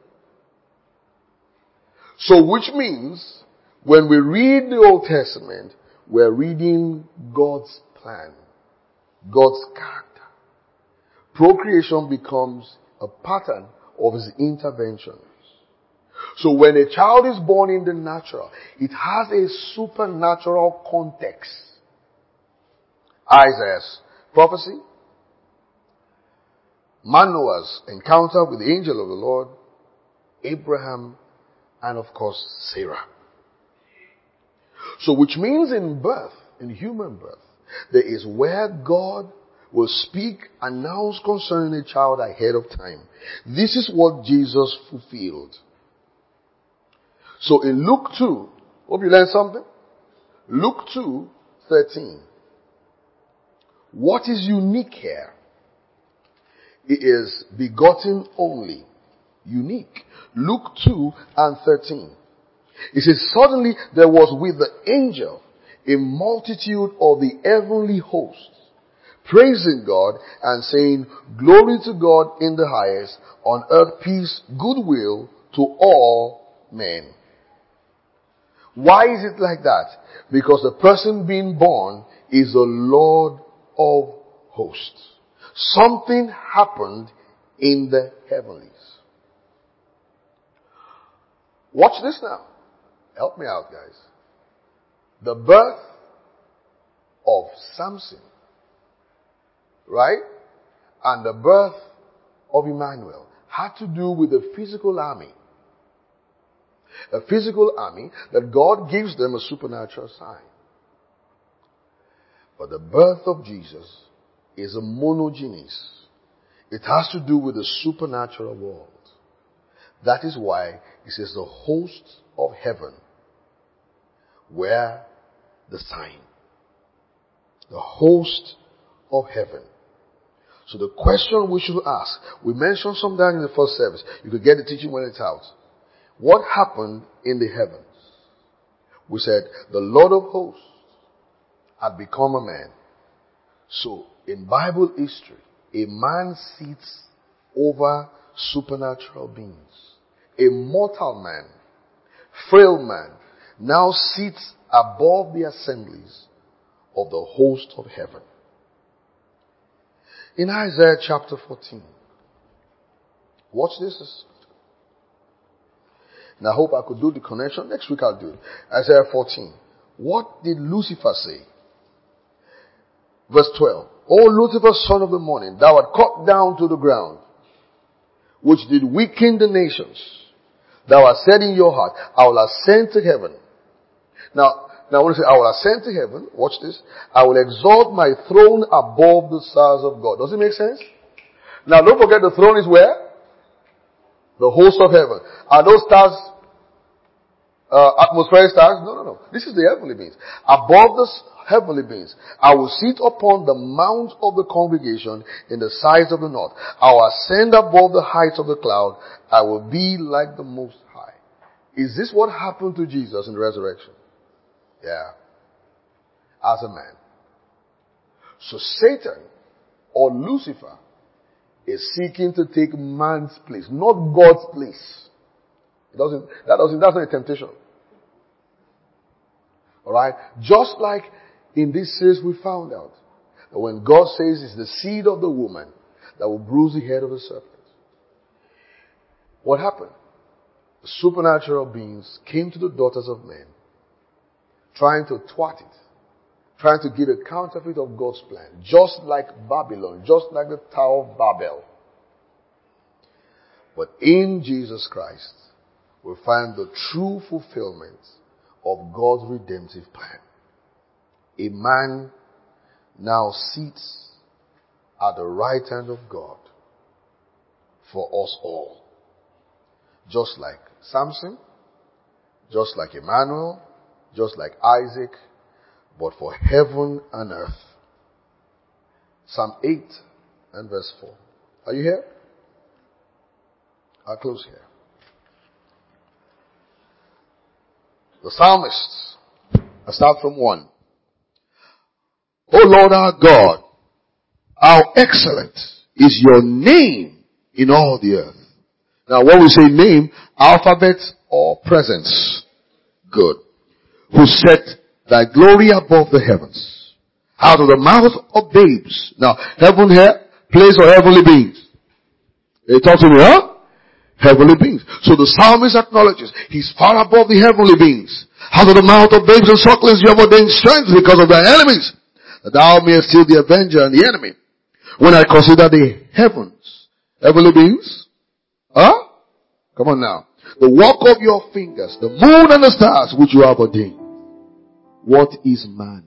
So which means, when we read the Old Testament, we're reading God's plan. God's character. Procreation becomes a pattern of His interventions. So when a child is born in the natural, it has a supernatural context. Isaiah's prophecy, Manoah's encounter with the angel of the Lord, Abraham, and of course Sarah. So which means in birth, in human birth, there is where God will speak, announce concerning a child ahead of time. This is what Jesus fulfilled. So in Luke two, hope you learned something. Luke two thirteen. What is unique here? It is begotten only. Unique. Luke two and thirteen. It says, suddenly there was with the angel a multitude of the heavenly hosts, praising God and saying, glory to God in the highest, on earth peace, goodwill to all men. Why is it like that? Because the person being born is the Lord of hosts. Something happened in the heavenlies. Watch this now. Help me out, guys. The birth of Samson, right? And the birth of Emmanuel had to do with the physical army. A physical army that God gives them a supernatural sign. But the birth of Jesus is a monogenes. It has to do with the supernatural world. That is why it says the hosts of heaven were the sign. The host of heaven. So the question we should ask, we mentioned sometime in the first service, you could get the teaching when it's out. What happened in the heavens? We said the Lord of hosts had become a man. So in Bible history, a man sits over supernatural beings. A mortal man, frail man, now sits above the assemblies of the host of heaven. In Isaiah chapter fourteen, watch this. And I hope I could do the connection. Next week I'll do it. Isaiah fourteen. What did Lucifer say? Verse twelve. O Lucifer, son of the morning, thou art cut down to the ground, which did weaken the nations. Thou hast said in your heart, I will ascend to heaven. Now, now I want to say, I will ascend to heaven. Watch this. I will exalt my throne above the stars of God. Does it make sense? Now don't forget the throne is where? The host of heaven. Are those stars uh, atmospheric stars? No, no, no. This is the heavenly beings. Above the heavenly beings, I will sit upon the mount of the congregation in the sides of the north. I will ascend above the heights of the cloud. I will be like the Most High. Is this what happened to Jesus in the resurrection? Yeah. As a man. So Satan or Lucifer is seeking to take man's place, not God's place. It doesn't, that doesn't, that's not a temptation. Alright? Just like in this series we found out that when God says it's the seed of the woman that will bruise the head of the serpent. What happened? The supernatural beings came to the daughters of men, trying to thwart it, trying to give a counterfeit of God's plan, just like Babylon, just like the Tower of Babel. But in Jesus Christ, we find the true fulfillment of God's redemptive plan. A man now sits at the right hand of God for us all. Just like Samson, just like Emmanuel, just like Isaac, but for heaven and earth. Psalm eight and verse four. Are you here? I'll close here. The psalmist, I start from one. O Lord our God, how excellent is your name in all the earth. Now when we say name, alphabet or presence. Good. Who set thy glory above the heavens. Out of the mouth of babes. Now, heaven here, place or heavenly beings. They talk to me, huh? Heavenly beings. So the psalmist acknowledges he's far above the heavenly beings. Out of the mouth of babes and sucklings you have ordained strength because of thy enemies, that thou mayest still the avenger and the enemy. When I consider the heavens, heavenly beings, huh? Come on now. The work of your fingers, the moon and the stars which you have ordained. What is man?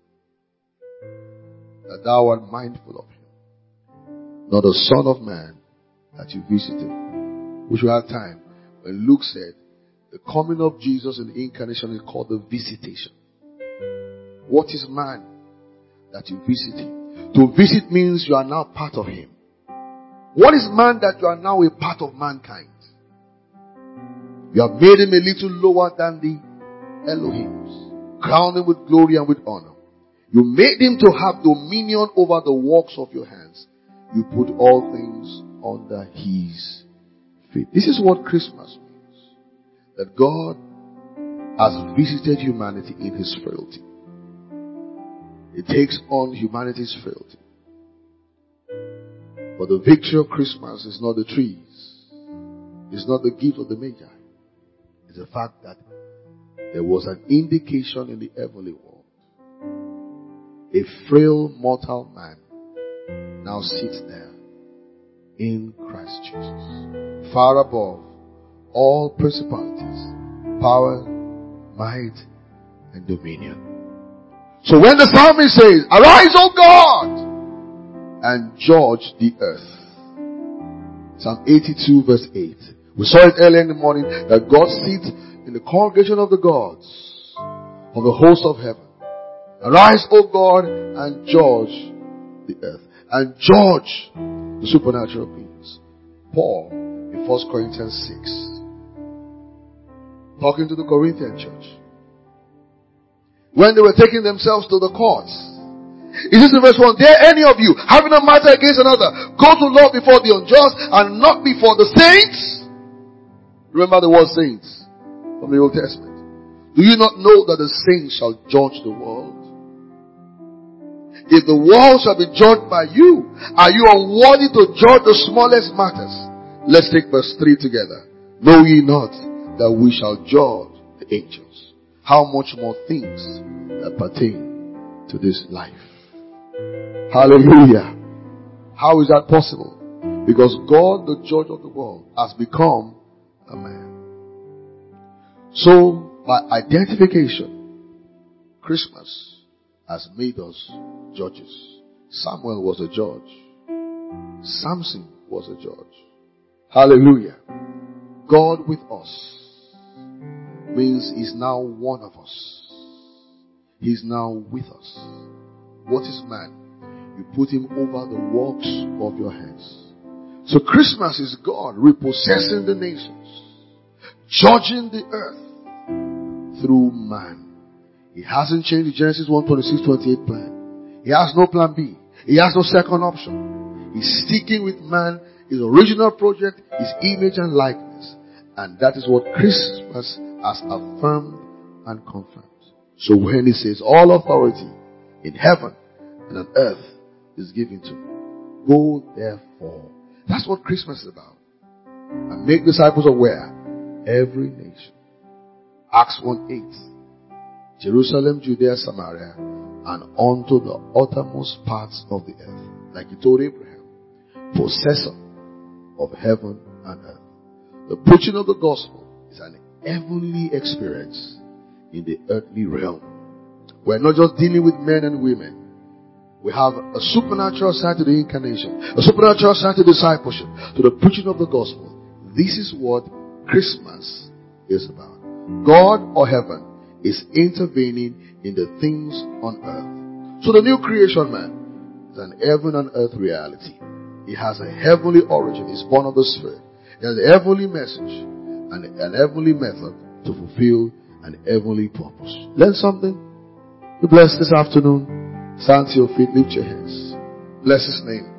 That thou art mindful of him. Not the Son of Man that you visited. We should have time. When Luke said, the coming of Jesus in the incarnation is called the visitation. What is man that you visit him? To visit means you are now part of him. What is man that you are now a part of mankind? You have made him a little lower than the Elohims, crowned him with glory and with honor. You made him to have dominion over the works of your hands. You put all things under his feet. This is what Christmas means. That God has visited humanity in his frailty. It takes on humanity's frailty. But the victory of Christmas is not the trees. It's not the gift of the Magi. It's the fact that there was an indication in the heavenly world. A frail mortal man now sits there in Christ Jesus, far above all principalities, power, might, and dominion. So when the psalmist says, "Arise, O God, and judge the earth," Psalm eighty-two verse eight. We saw it earlier in the morning that God sits in the congregation of the gods of the host of heaven. Arise, O God, and judge the earth, and judge the supernatural beings. Paul in First Corinthians six, talking to the Corinthian church, when they were taking themselves to the courts, he says in verse one, "Dare any of you, having a matter against another, go to law before the unjust and not before the saints?" Remember the word saints from the Old Testament. "Do you not know that the saints shall judge the world? If the world shall be judged by you, are you unworthy to judge the smallest matters?" Let's take verse three together. "Know ye not that we shall judge the angels? How much more things that pertain to this life?" Hallelujah. How is that possible? Because God, the judge of the world, has become a man. So, by identification, Christmas has made us judges. Samuel was a judge. Samson was a judge. Hallelujah. God with us means He's now one of us. He's now with us. What is man? You put him over the works of your hands. So Christmas is God repossessing the nations, judging the earth through man. He hasn't changed the Genesis one twenty-six twenty-eight plan. He has no plan B. He has no second option. He's sticking with man, his original project, his image and likeness. And that is what Christmas has affirmed and confirmed. So when he says all authority in heaven and on earth is given to me, go therefore. That's what Christmas is about. And make disciples of where? Every nation. Acts one eight. Jerusalem, Judea, Samaria, and unto the uttermost parts of the earth. Like he told Abraham, possessor of heaven and earth. The preaching of the gospel is an heavenly experience in the earthly realm. We're not just dealing with men and women. We have a supernatural side to the incarnation, a supernatural side to discipleship, to the preaching of the gospel. This is what Christmas is about. God or heaven is intervening in the things on earth. So the new creation man is an heaven and earth reality. He has a heavenly origin. He's born of the Spirit. He has a heavenly message and an heavenly method to fulfill an heavenly purpose. Learn something? Be blessed this afternoon. Stand to your feet, lift your hands. Bless His name.